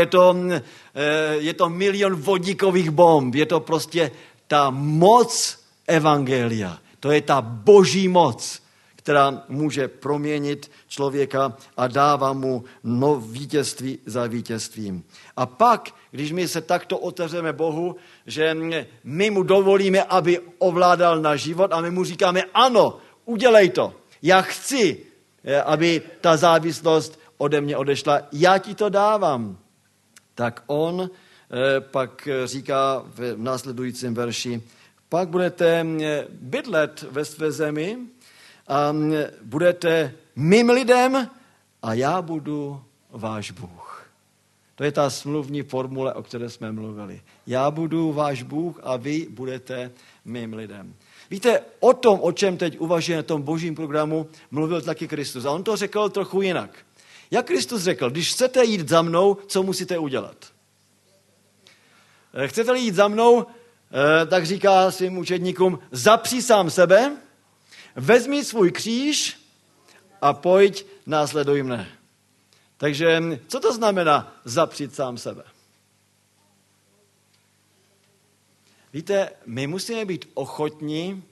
je to milion vodíkových bomb. Je to prostě ta moc evangelia. To je ta Boží moc, která může proměnit člověka a dává mu vítězství za vítězstvím. A pak, když my se takto otevřeme Bohu, že my mu dovolíme, aby ovládal náš život a my mu říkáme, ano, udělej to. Já chci, aby ta závislost ode mě odešla. Já ti to dávám. Tak on pak říká v následujícím verši, pak budete bydlet ve své zemi a budete mým lidem a já budu váš Bůh. To je ta smluvní formule, o které jsme mluvili. Já budu váš Bůh a vy budete mým lidem. Víte, o tom, o čem teď uvažuje na tom božím programu, mluvil taky Kristus. A on to řekl trochu jinak. Jak Kristus řekl, když chcete jít za mnou, co musíte udělat? Chcete-li jít za mnou, tak říká svým učedníkům, zapři sám sebe, vezmi svůj kříž a pojď, následuj mne. Takže co to znamená zapřít sám sebe? Víte, my musíme být ochotní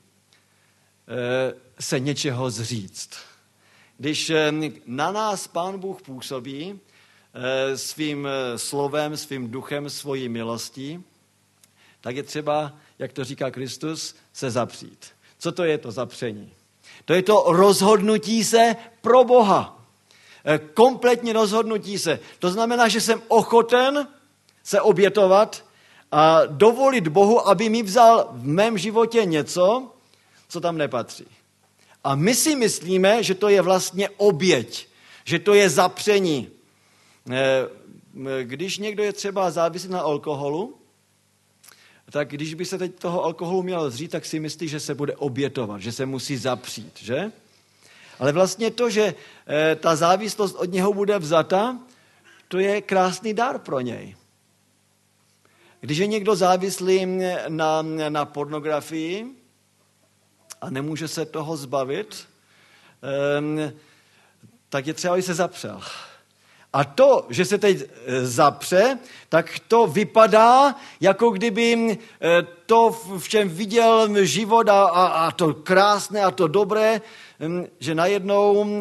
se něčeho zříct. Když na nás Pán Bůh působí svým slovem, svým duchem, svojí milostí, tak je třeba, jak to říká Kristus, se zapřít. Co to je to zapření? To je to rozhodnutí se pro Boha. Kompletně rozhodnutí se. To znamená, že jsem ochoten se obětovat a dovolit Bohu, aby mi vzal v mém životě něco, co tam nepatří. A my si myslíme, že to je vlastně oběť, že to je zapření. Když někdo je třeba závislý na alkoholu, tak když by se teď toho alkoholu měl zřít, tak si myslí, že se bude obětovat, že se musí zapřít, že? Ale vlastně to, že ta závislost od něho bude vzata, to je krásný dar pro něj. Když je někdo závislý na pornografii a nemůže se toho zbavit, tak je třeba, aby se zapřel. A to, že se teď zapře, tak to vypadá, jako kdyby to, v čem viděl život a to krásné a to dobré, že najednou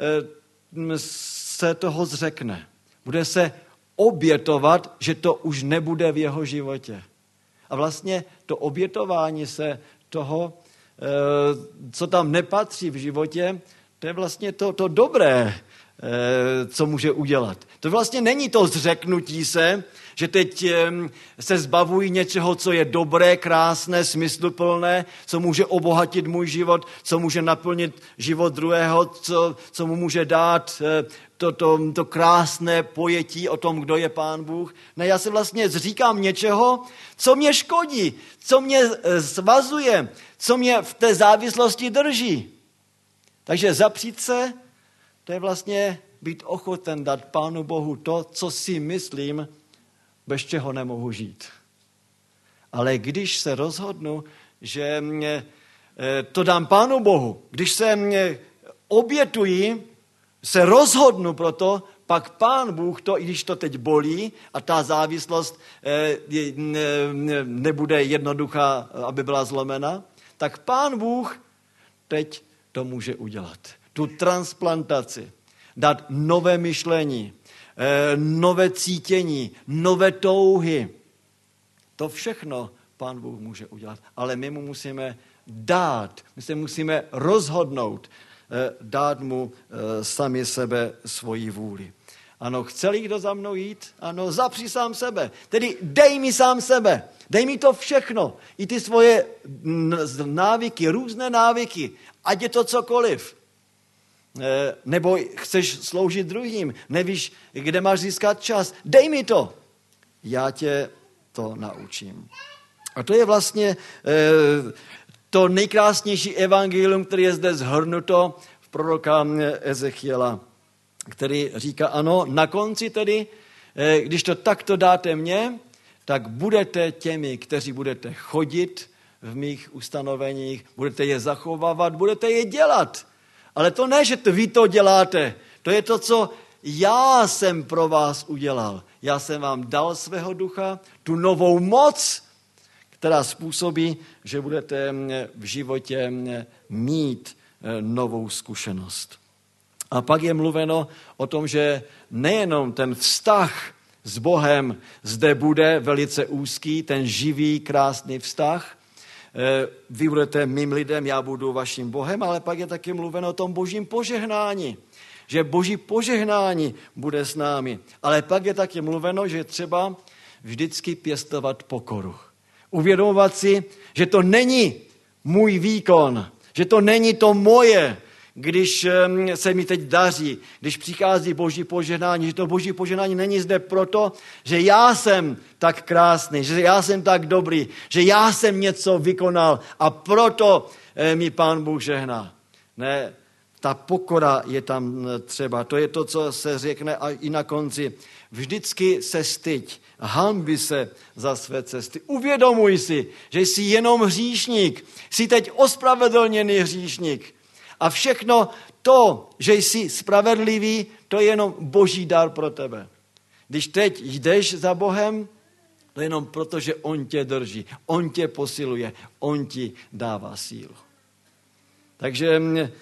se toho zřekne. Bude se obětovat, že to už nebude v jeho životě. A vlastně to obětování se toho, co tam nepatří v životě, to je vlastně to dobré, co může udělat. To vlastně není to zřeknutí se, že teď se zbavují něčeho, co je dobré, krásné, smysluplné, co může obohatit můj život, co může naplnit život druhého, co mu může dát to krásné pojetí o tom, kdo je Pán Bůh. Ne, já se vlastně zříkám něčeho, co mě škodí, co mě svazuje, co mě v té závislosti drží. Takže zapřít se, to je vlastně být ochoten dát Pánu Bohu to, co si myslím, bez čeho nemohu žít. Ale když se rozhodnu, že to dám Pánu Bohu. Když se obětuji, se rozhodnu pro to, pak Pán Bůh to, i když to teď bolí a ta závislost nebude jednoduchá, aby byla zlomena, tak Pán Bůh teď to může udělat. Tu transplantaci, dát nové myšlení, nové cítění, nové touhy. To všechno Pán Bůh může udělat. Ale my mu musíme dát, my se musíme rozhodnout, dát mu sami sebe svoji vůli. Ano, chce-li kdo za mnou jít? Ano, zapři sám sebe. Tedy dej mi sám sebe. Dej mi to všechno. I ty svoje návyky, různé návyky. Ať je to cokoliv. Nebo chceš sloužit druhým. Nevíš, kde máš získat čas. Dej mi to. Já tě to naučím. A to je vlastně to nejkrásnější evangelium, které je zde shrnuto v proroka Ezechiela, který říká, ano, na konci tedy, když to takto dáte mně, tak budete těmi, kteří budete chodit v mých ustanoveních, budete je zachovávat, budete je dělat. Ale to ne, že vy to děláte, to je to, co já jsem pro vás udělal. Já jsem vám dal svého ducha, tu novou moc, která způsobí, že budete v životě mít novou zkušenost. A pak je mluveno o tom, že nejenom ten vztah s Bohem zde bude velice úzký, ten živý, krásný vztah. Vy budete mým lidem, já budu vaším Bohem, ale pak je taky mluveno o tom božím požehnání, že boží požehnání bude s námi. Ale pak je taky mluveno, že třeba vždycky pěstovat pokoru. Uvědomovat si, že to není můj výkon, že to není to moje, když se mi teď daří, když přichází boží požehnání, že to boží požehnání není zde proto, že já jsem tak krásný, že já jsem tak dobrý, že já jsem něco vykonal a proto mi Pán Bůh žehná. Ne, ta pokora je tam třeba. To je to, co se řekne a i na konci. Vždycky se styď, hanbi se za své cesty. Uvědomuj si, že jsi jenom hříšník. Jsi teď ospravedlněný hříšník. A všechno to, že jsi spravedlivý, to je jenom boží dar pro tebe. Když teď jdeš za Bohem, to je jenom proto, že on tě drží, on tě posiluje, on ti dává sílu. Takže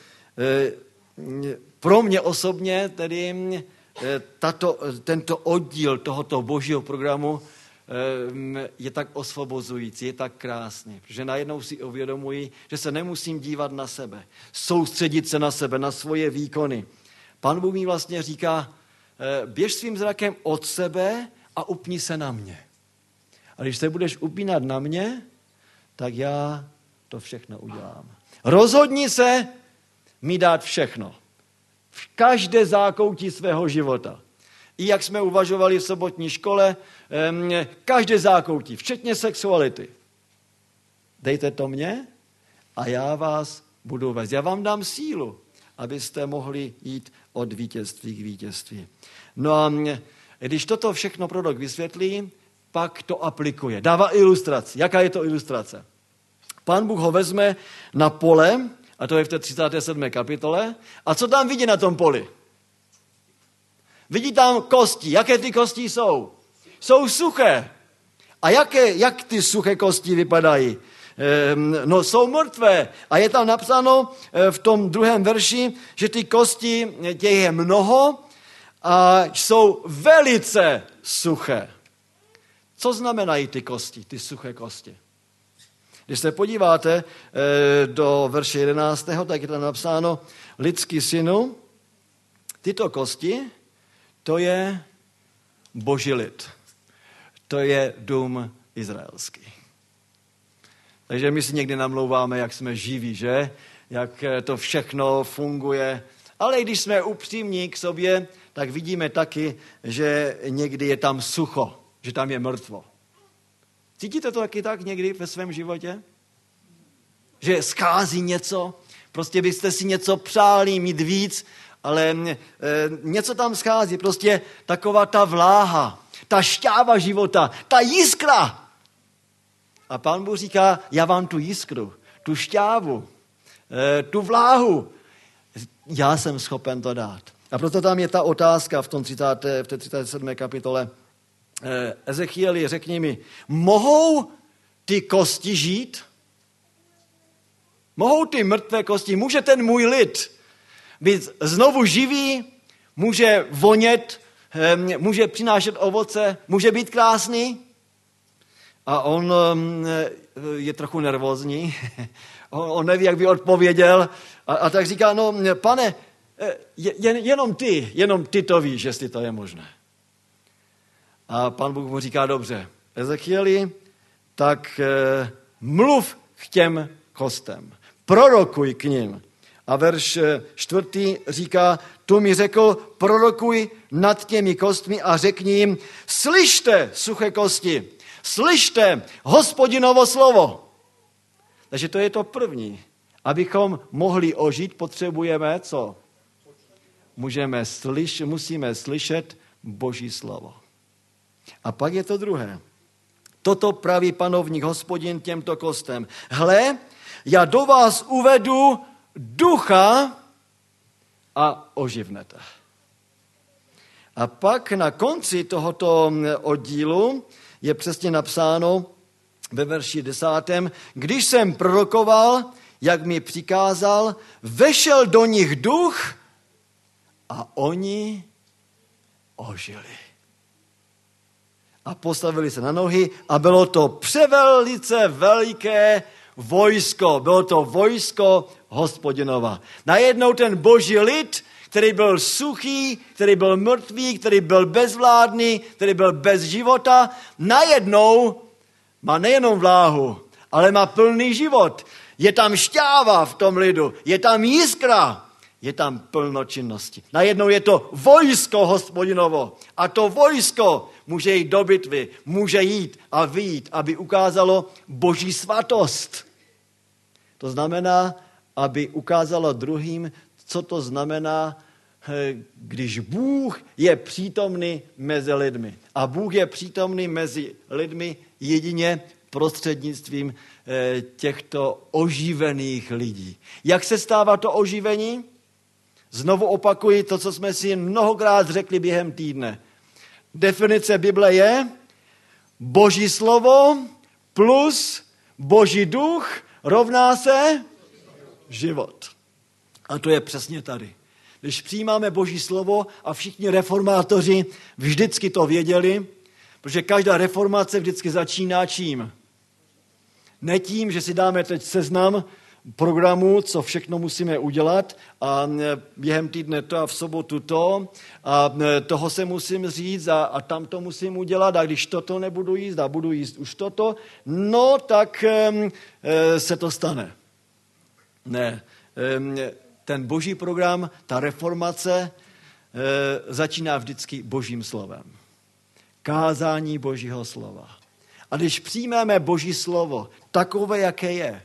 pro mě osobně tedy tento oddíl tohoto božího programu je tak osvobozující, je tak krásný, protože najednou si uvědomuji, že se nemusím dívat na sebe, soustředit se na sebe, na svoje výkony. Pán Bůh mi vlastně říká, běž svým zrakem od sebe a upni se na mě. A když se budeš upínat na mě, tak já to všechno udělám. Rozhodni se mi dát všechno. V každé zákoutí svého života. I jak jsme uvažovali v sobotní škole, každé zákoutí, včetně sexuality. Dejte to mně a já vás budu vést. Já vám dám sílu, abyste mohli jít od vítězství k vítězství. No a když toto všechno prorok vysvětlí, pak to aplikuje. Dává ilustraci. Jaká je to ilustrace? Pán Bůh ho vezme na pole, a to je v té 37. kapitole. A co tam vidí na tom poli? Vidí tam kosti. Jaké ty kosti jsou? Jsou suché. A jak ty suché kosti vypadají? No, jsou mrtvé. A je tam napsáno v tom 2. verši, že ty kosti, těch je mnoho a jsou velice suché. Co znamenají ty kosti, ty suché kosti? Když se podíváte do verše 11., tak je tam napsáno lidský synu, tyto kosti, to je boží lid. To je dům izraelský. Takže my si někdy namlouváme, jak jsme živí, že? Jak to všechno funguje. Ale když jsme upřímní k sobě, tak vidíme taky, že někdy je tam sucho, že tam je mrtvo. Cítíte to taky tak někdy ve svém životě? Že schází něco, prostě byste si něco přáli mít víc, ale něco tam schází, prostě taková ta vláha, ta šťáva života, ta jiskra. A Pán Bůh říká, já vám tu jiskru, tu šťávu, tu vláhu. Já jsem schopen to dát. A proto tam je ta otázka v té 37. kapitole. Ezechieli, řekni mi, mohou ty kosti žít? Mohou ty mrtvé kosti, může ten můj lid být znovu živý, může vonět, může přinášet ovoce, může být krásný? A on je trochu nervózní, on neví, jak by odpověděl a tak říká, no pane, jenom ty to víš, jestli to je možné. A pan Bůh mu říká, dobře, Ezechieli, tak mluv k těm kostem, prorokuj k nim. A verš 4. říká, tu mi řekl, prorokuj nad těmi kostmi a řekni jim, slyšte, suché kosti, slyšte Hospodinovo slovo. Takže to je to první. Abychom mohli ožít, potřebujeme co? Musíme slyšet Boží slovo. A pak je to druhé. Toto praví panovník Hospodin těmto kostem. Hle, já do vás uvedu ducha a oživnete. A pak na konci tohoto oddílu je přesně napsáno ve verši 10. Když jsem prorokoval, jak mi přikázal, vešel do nich duch a oni ožili. A postavili se na nohy a bylo to převelice veliké vojsko. Bylo to vojsko Hospodinova. Najednou ten boží lid, který byl suchý, který byl mrtvý, který byl bezvládný, který byl bez života, najednou má nejenom vláhu, ale má plný život. Je tam šťáva v tom lidu, je tam jiskra, je tam plno činnosti. Najednou je to vojsko Hospodinovo a to vojsko může jít do bitvy, může jít a vyjít, aby ukázalo Boží svatost. To znamená, aby ukázalo druhým, co to znamená, když Bůh je přítomný mezi lidmi. A Bůh je přítomný mezi lidmi jedině prostřednictvím těchto oživených lidí. Jak se stává to oživení? Znovu opakuji to, co jsme si mnohokrát řekli během týdne. Definice Bible je Boží slovo plus Boží duch rovná se život. A to je přesně tady. Když přijímáme Boží slovo a všichni reformátoři vždycky to věděli, protože každá reformace vždycky začíná čím? Ne tím, že si dáme teď seznam programu, co všechno musíme udělat a během týdne to a v sobotu to a toho se musím říct a tam to musím udělat a když toto nebudu jíst a budu jíst už toto, no tak se to stane. Ne, ten boží program, ta reformace začíná vždycky božím slovem. Kázání božího slova. A když přijmeme boží slovo takové, jaké je,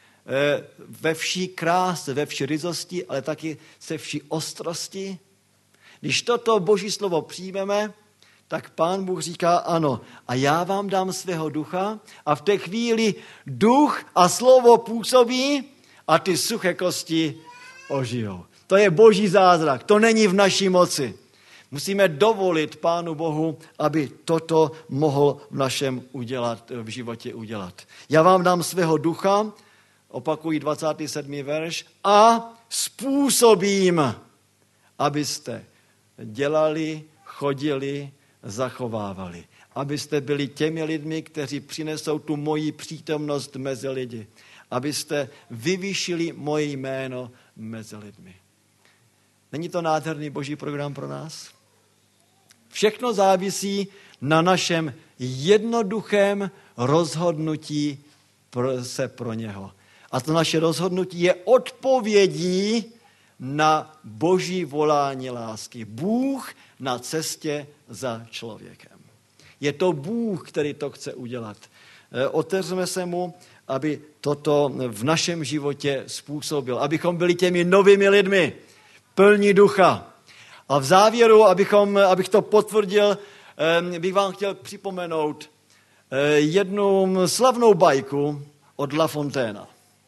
ve vší kráse, ve vší ryzosti, ale taky se vší ostrosti, když toto boží slovo přijmeme, tak Pán Bůh říká ano, a já vám dám svého ducha a v té chvíli duch a slovo působí a ty suché kosti ožijou. To je boží zázrak, to není v naší moci. Musíme dovolit Pánu Bohu, aby toto mohl v našem v životě udělat. Já vám dám svého ducha, opakuji 27. verš, a způsobím, abyste dělali, chodili, zachovávali. Abyste byli těmi lidmi, kteří přinesou tu moji přítomnost mezi lidi. Abyste vyvýšili moje jméno mezi lidmi. Není to nádherný boží program pro nás? Všechno závisí na našem jednoduchém rozhodnutí se pro něho. A to naše rozhodnutí je odpovědí na boží volání lásky. Bůh na cestě za člověkem. Je to Bůh, který to chce udělat. Otevřeme se mu, aby toto v našem životě způsobil. Abychom byli těmi novými lidmi, plní ducha. A v závěru, abych to potvrdil, bych vám chtěl připomenout jednu slavnou bajku od La Fontaina.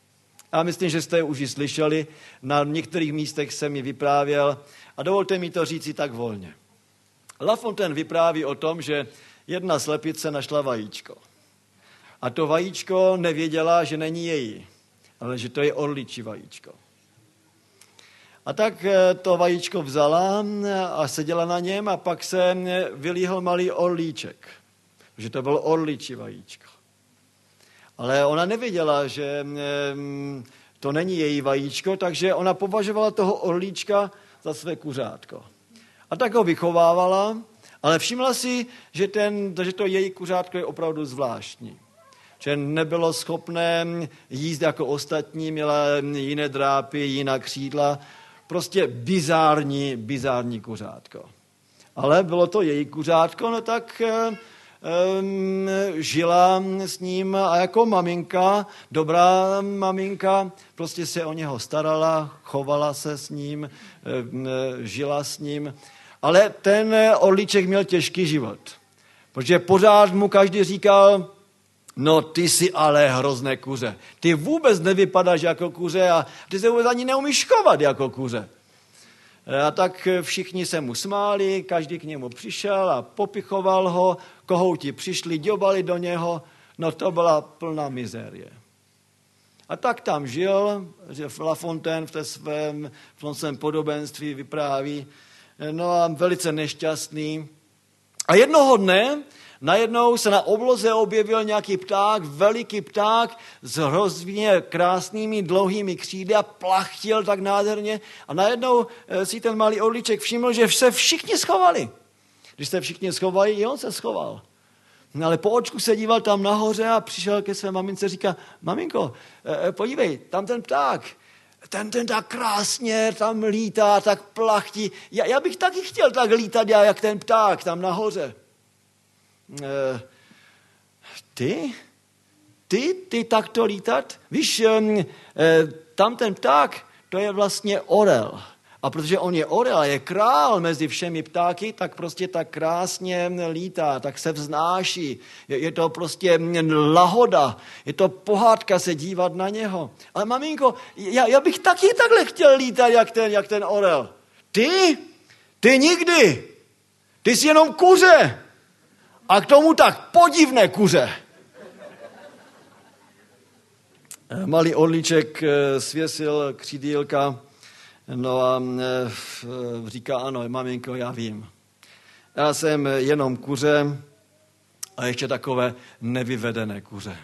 Já myslím, že jste už ji slyšeli, na některých místech jsem ji vyprávěl a dovolte mi to říci tak volně. La Fontaine vypráví o tom, že jedna slepice našla vajíčko. A to vajíčko nevěděla, že není její, ale že to je orličí vajíčko. A tak to vajíčko vzala a seděla na něm a pak se vylíhl malý orlíček, že to bylo orličí vajíčko. Ale ona nevěděla, že to není její vajíčko, takže ona považovala toho orlíčka za své kuřátko. A tak ho vychovávala, ale všimla si, že to její kuřátko je opravdu zvláštní. Že nebylo schopné jíst jako ostatní, měla jiné drápy, jiná křídla, prostě bizární kuřátko. Ale bylo to její kuřátko, no tak žila s ním a jako maminka, dobrá maminka, prostě se o něho starala, chovala se s ním, žila s ním. Ale ten orlíček měl těžký život, protože pořád mu každý říkal, no ty jsi ale hrozné kuře. Ty vůbec nevypadáš jako kuře a ty se vůbec ani neumíš chovat jako kuře. A tak všichni se mu smáli, každý k němu přišel a popichoval ho, kohouti přišli, děbali do něho, no to byla plná mizérie. A tak tam žil, že La Fontaine v tom svém podobenství vypráví, no a velice nešťastný. A jednoho dne najednou se na obloze objevil nějaký pták, veliký pták s hrozně krásnými dlouhými křídly a plachtil tak nádherně. A najednou si ten malý orlíček všiml, že se všichni schovali. Když se všichni schovali, i on se schoval. Ale po očku se díval tam nahoře a přišel ke své mamince a říká, maminko, podívej, tam ten pták, ten tak krásně tam lítá, tak plachtí. Já bych taky chtěl tak lítat, jak ten pták tam nahoře. Ty takto lítat? Víš, tam ten pták, to je vlastně orel. A protože on je orel, je král mezi všemi ptáky, tak prostě tak krásně lítá, tak se vznáší. Je to prostě lahoda, je to pohádka se dívat na něho. Ale maminko, já bych taky takhle chtěl lítat, jak ten orel. Ty nikdy. Ty jsi jenom kuře. A k tomu tak podivné kuře. Malý orlíček svěsil křídílka, no a říká, ano, maminko, já vím. Já jsem jenom kuře a ještě takové nevyvedené kuře.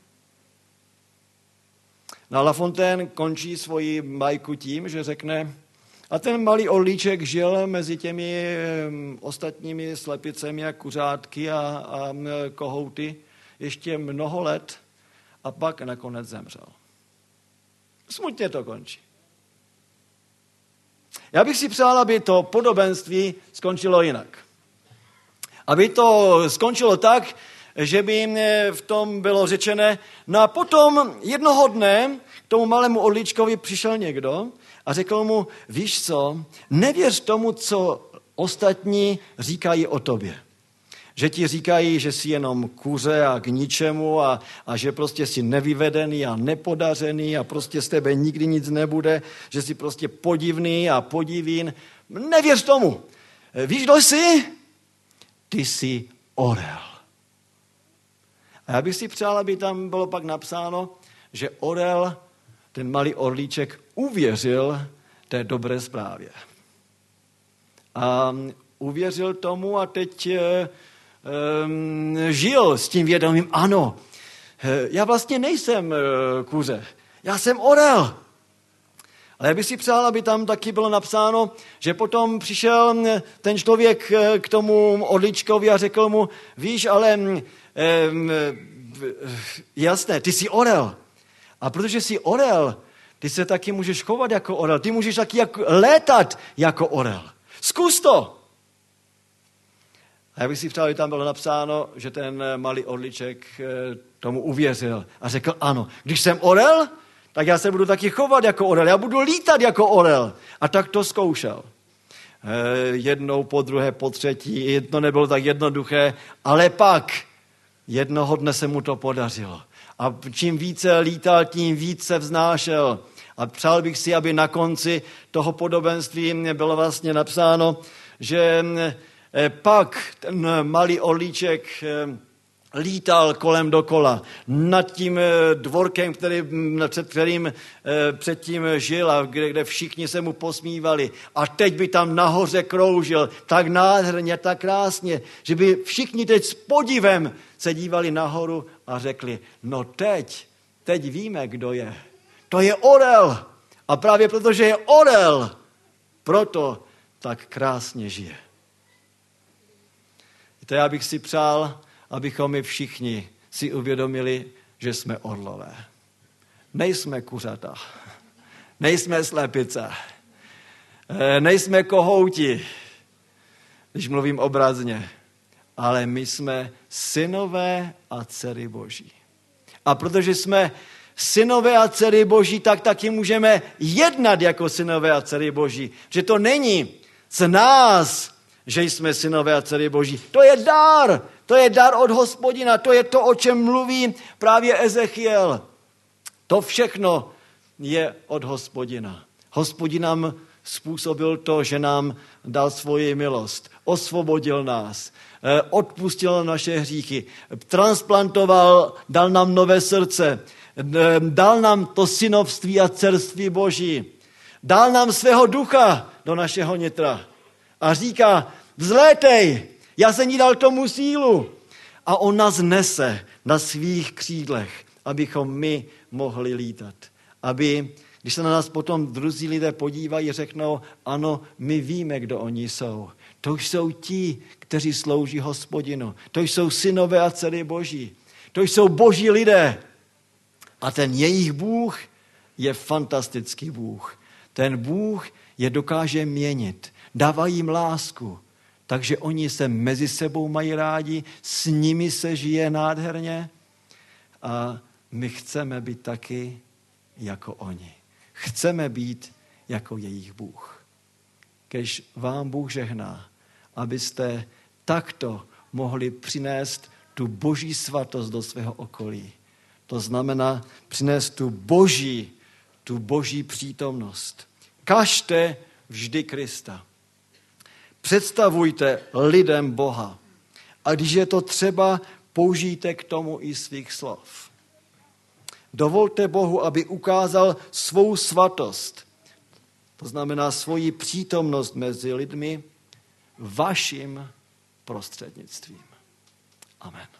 No La Fontaine končí svoji bajku tím, že řekne, a ten malý orlíček žil mezi těmi ostatními slepicemi a kuřátky a kohouty ještě mnoho let a pak nakonec zemřel. Smutně to končí. Já bych si přál, aby to podobenství skončilo jinak. Aby to skončilo tak, že by v tom bylo řečené, no a potom jednoho dne k tomu malému orlíčkovi přišel někdo a řekl mu, víš co, nevěř tomu, co ostatní říkají o tobě. Že ti říkají, že jsi jenom kuře a k ničemu a že prostě jsi nevyvedený a nepodařený a prostě z tebe nikdy nic nebude, že jsi prostě podivný a podivín. Nevěř tomu. Víš, kdo jsi? Ty jsi orel. A já bych si přál, aby tam bylo pak napsáno, že orel, ten malý orlíček, uvěřil té dobré zprávě. A uvěřil tomu a teď žil s tím vědomím, ano, já vlastně nejsem kuře, já jsem orel. Ale já bych si přál, aby tam taky bylo napsáno, že potom přišel ten člověk k tomu orličkovi a řekl mu, víš, ale jasné, ty jsi orel. A protože jsi orel, ty se taky můžeš chovat jako orel, ty můžeš taky létat jako orel. Zkus to. A já bych si přál, aby tam bylo napsáno, že ten malý orliček tomu uvěřil a řekl, ano, když jsem orel, tak já se budu taky chovat jako orel, já budu lítat jako orel. A tak to zkoušel. Jednou, po druhé, po třetí, to nebylo tak jednoduché, ale pak jednoho dne se mu to podařilo. a čím více lítal, tím více vznášel. A přál bych si, aby na konci toho podobenství bylo vlastně napsáno, že pak ten malý orlíček lítal kolem dokola nad tím dvorkem, před kterým předtím žil a kde všichni se mu posmívali. A teď by tam nahoře kroužil tak nádherně, tak krásně, že by všichni teď s podivem se dívali nahoru a řekli, no teď víme, kdo je. To je orel. A právě protože je orel, proto tak krásně žije. To já bych si přál, abychom my všichni si uvědomili, že jsme orlové. Nejsme kuřata, nejsme slepice, nejsme kohouti, když mluvím obrazně, ale my jsme synové a dcery Boží. A protože jsme synové a dcery Boží, tak taky můžeme jednat jako synové a dcery Boží. Že to není z nás, že jsme synové a dcery Boží. To je dar. To je dar od Hospodina. To je to, o čem mluví právě Ezechiel. To všechno je od Hospodina. Hospodin nám způsobil to, že nám dal svoji milost. Osvobodil nás. Odpustil naše hříchy. Transplantoval, dal nám nové srdce. Dal nám to synovství a dcerství Boží. Dal nám svého ducha do našeho nitra. A říká, vzlétej, já jsem jí dal tomu sílu. A on nás nese na svých křídlech, abychom my mohli lítat. Aby, když se na nás potom druzí lidé podívají, řeknou, ano, my víme, kdo oni jsou. To jsou ti, kteří slouží Hospodinu. To jsou synové a dcery Boží. To jsou boží lidé. A ten jejich Bůh je fantastický Bůh. Ten Bůh je dokáže měnit. Dává jim lásku. Takže oni se mezi sebou mají rádi, s nimi se žije nádherně a my chceme být taky jako oni. Chceme být jako jejich Bůh. Kež vám Bůh žehná, abyste takto mohli přinést tu boží svatost do svého okolí. To znamená přinést tu boží přítomnost. Kažte vždy Krista. Představujte lidem Boha. A když je to třeba, použijte k tomu i svých slov. Dovolte Bohu, aby ukázal svou svatost. To znamená svoji přítomnost mezi lidmi vaším prostřednictvím. Amen.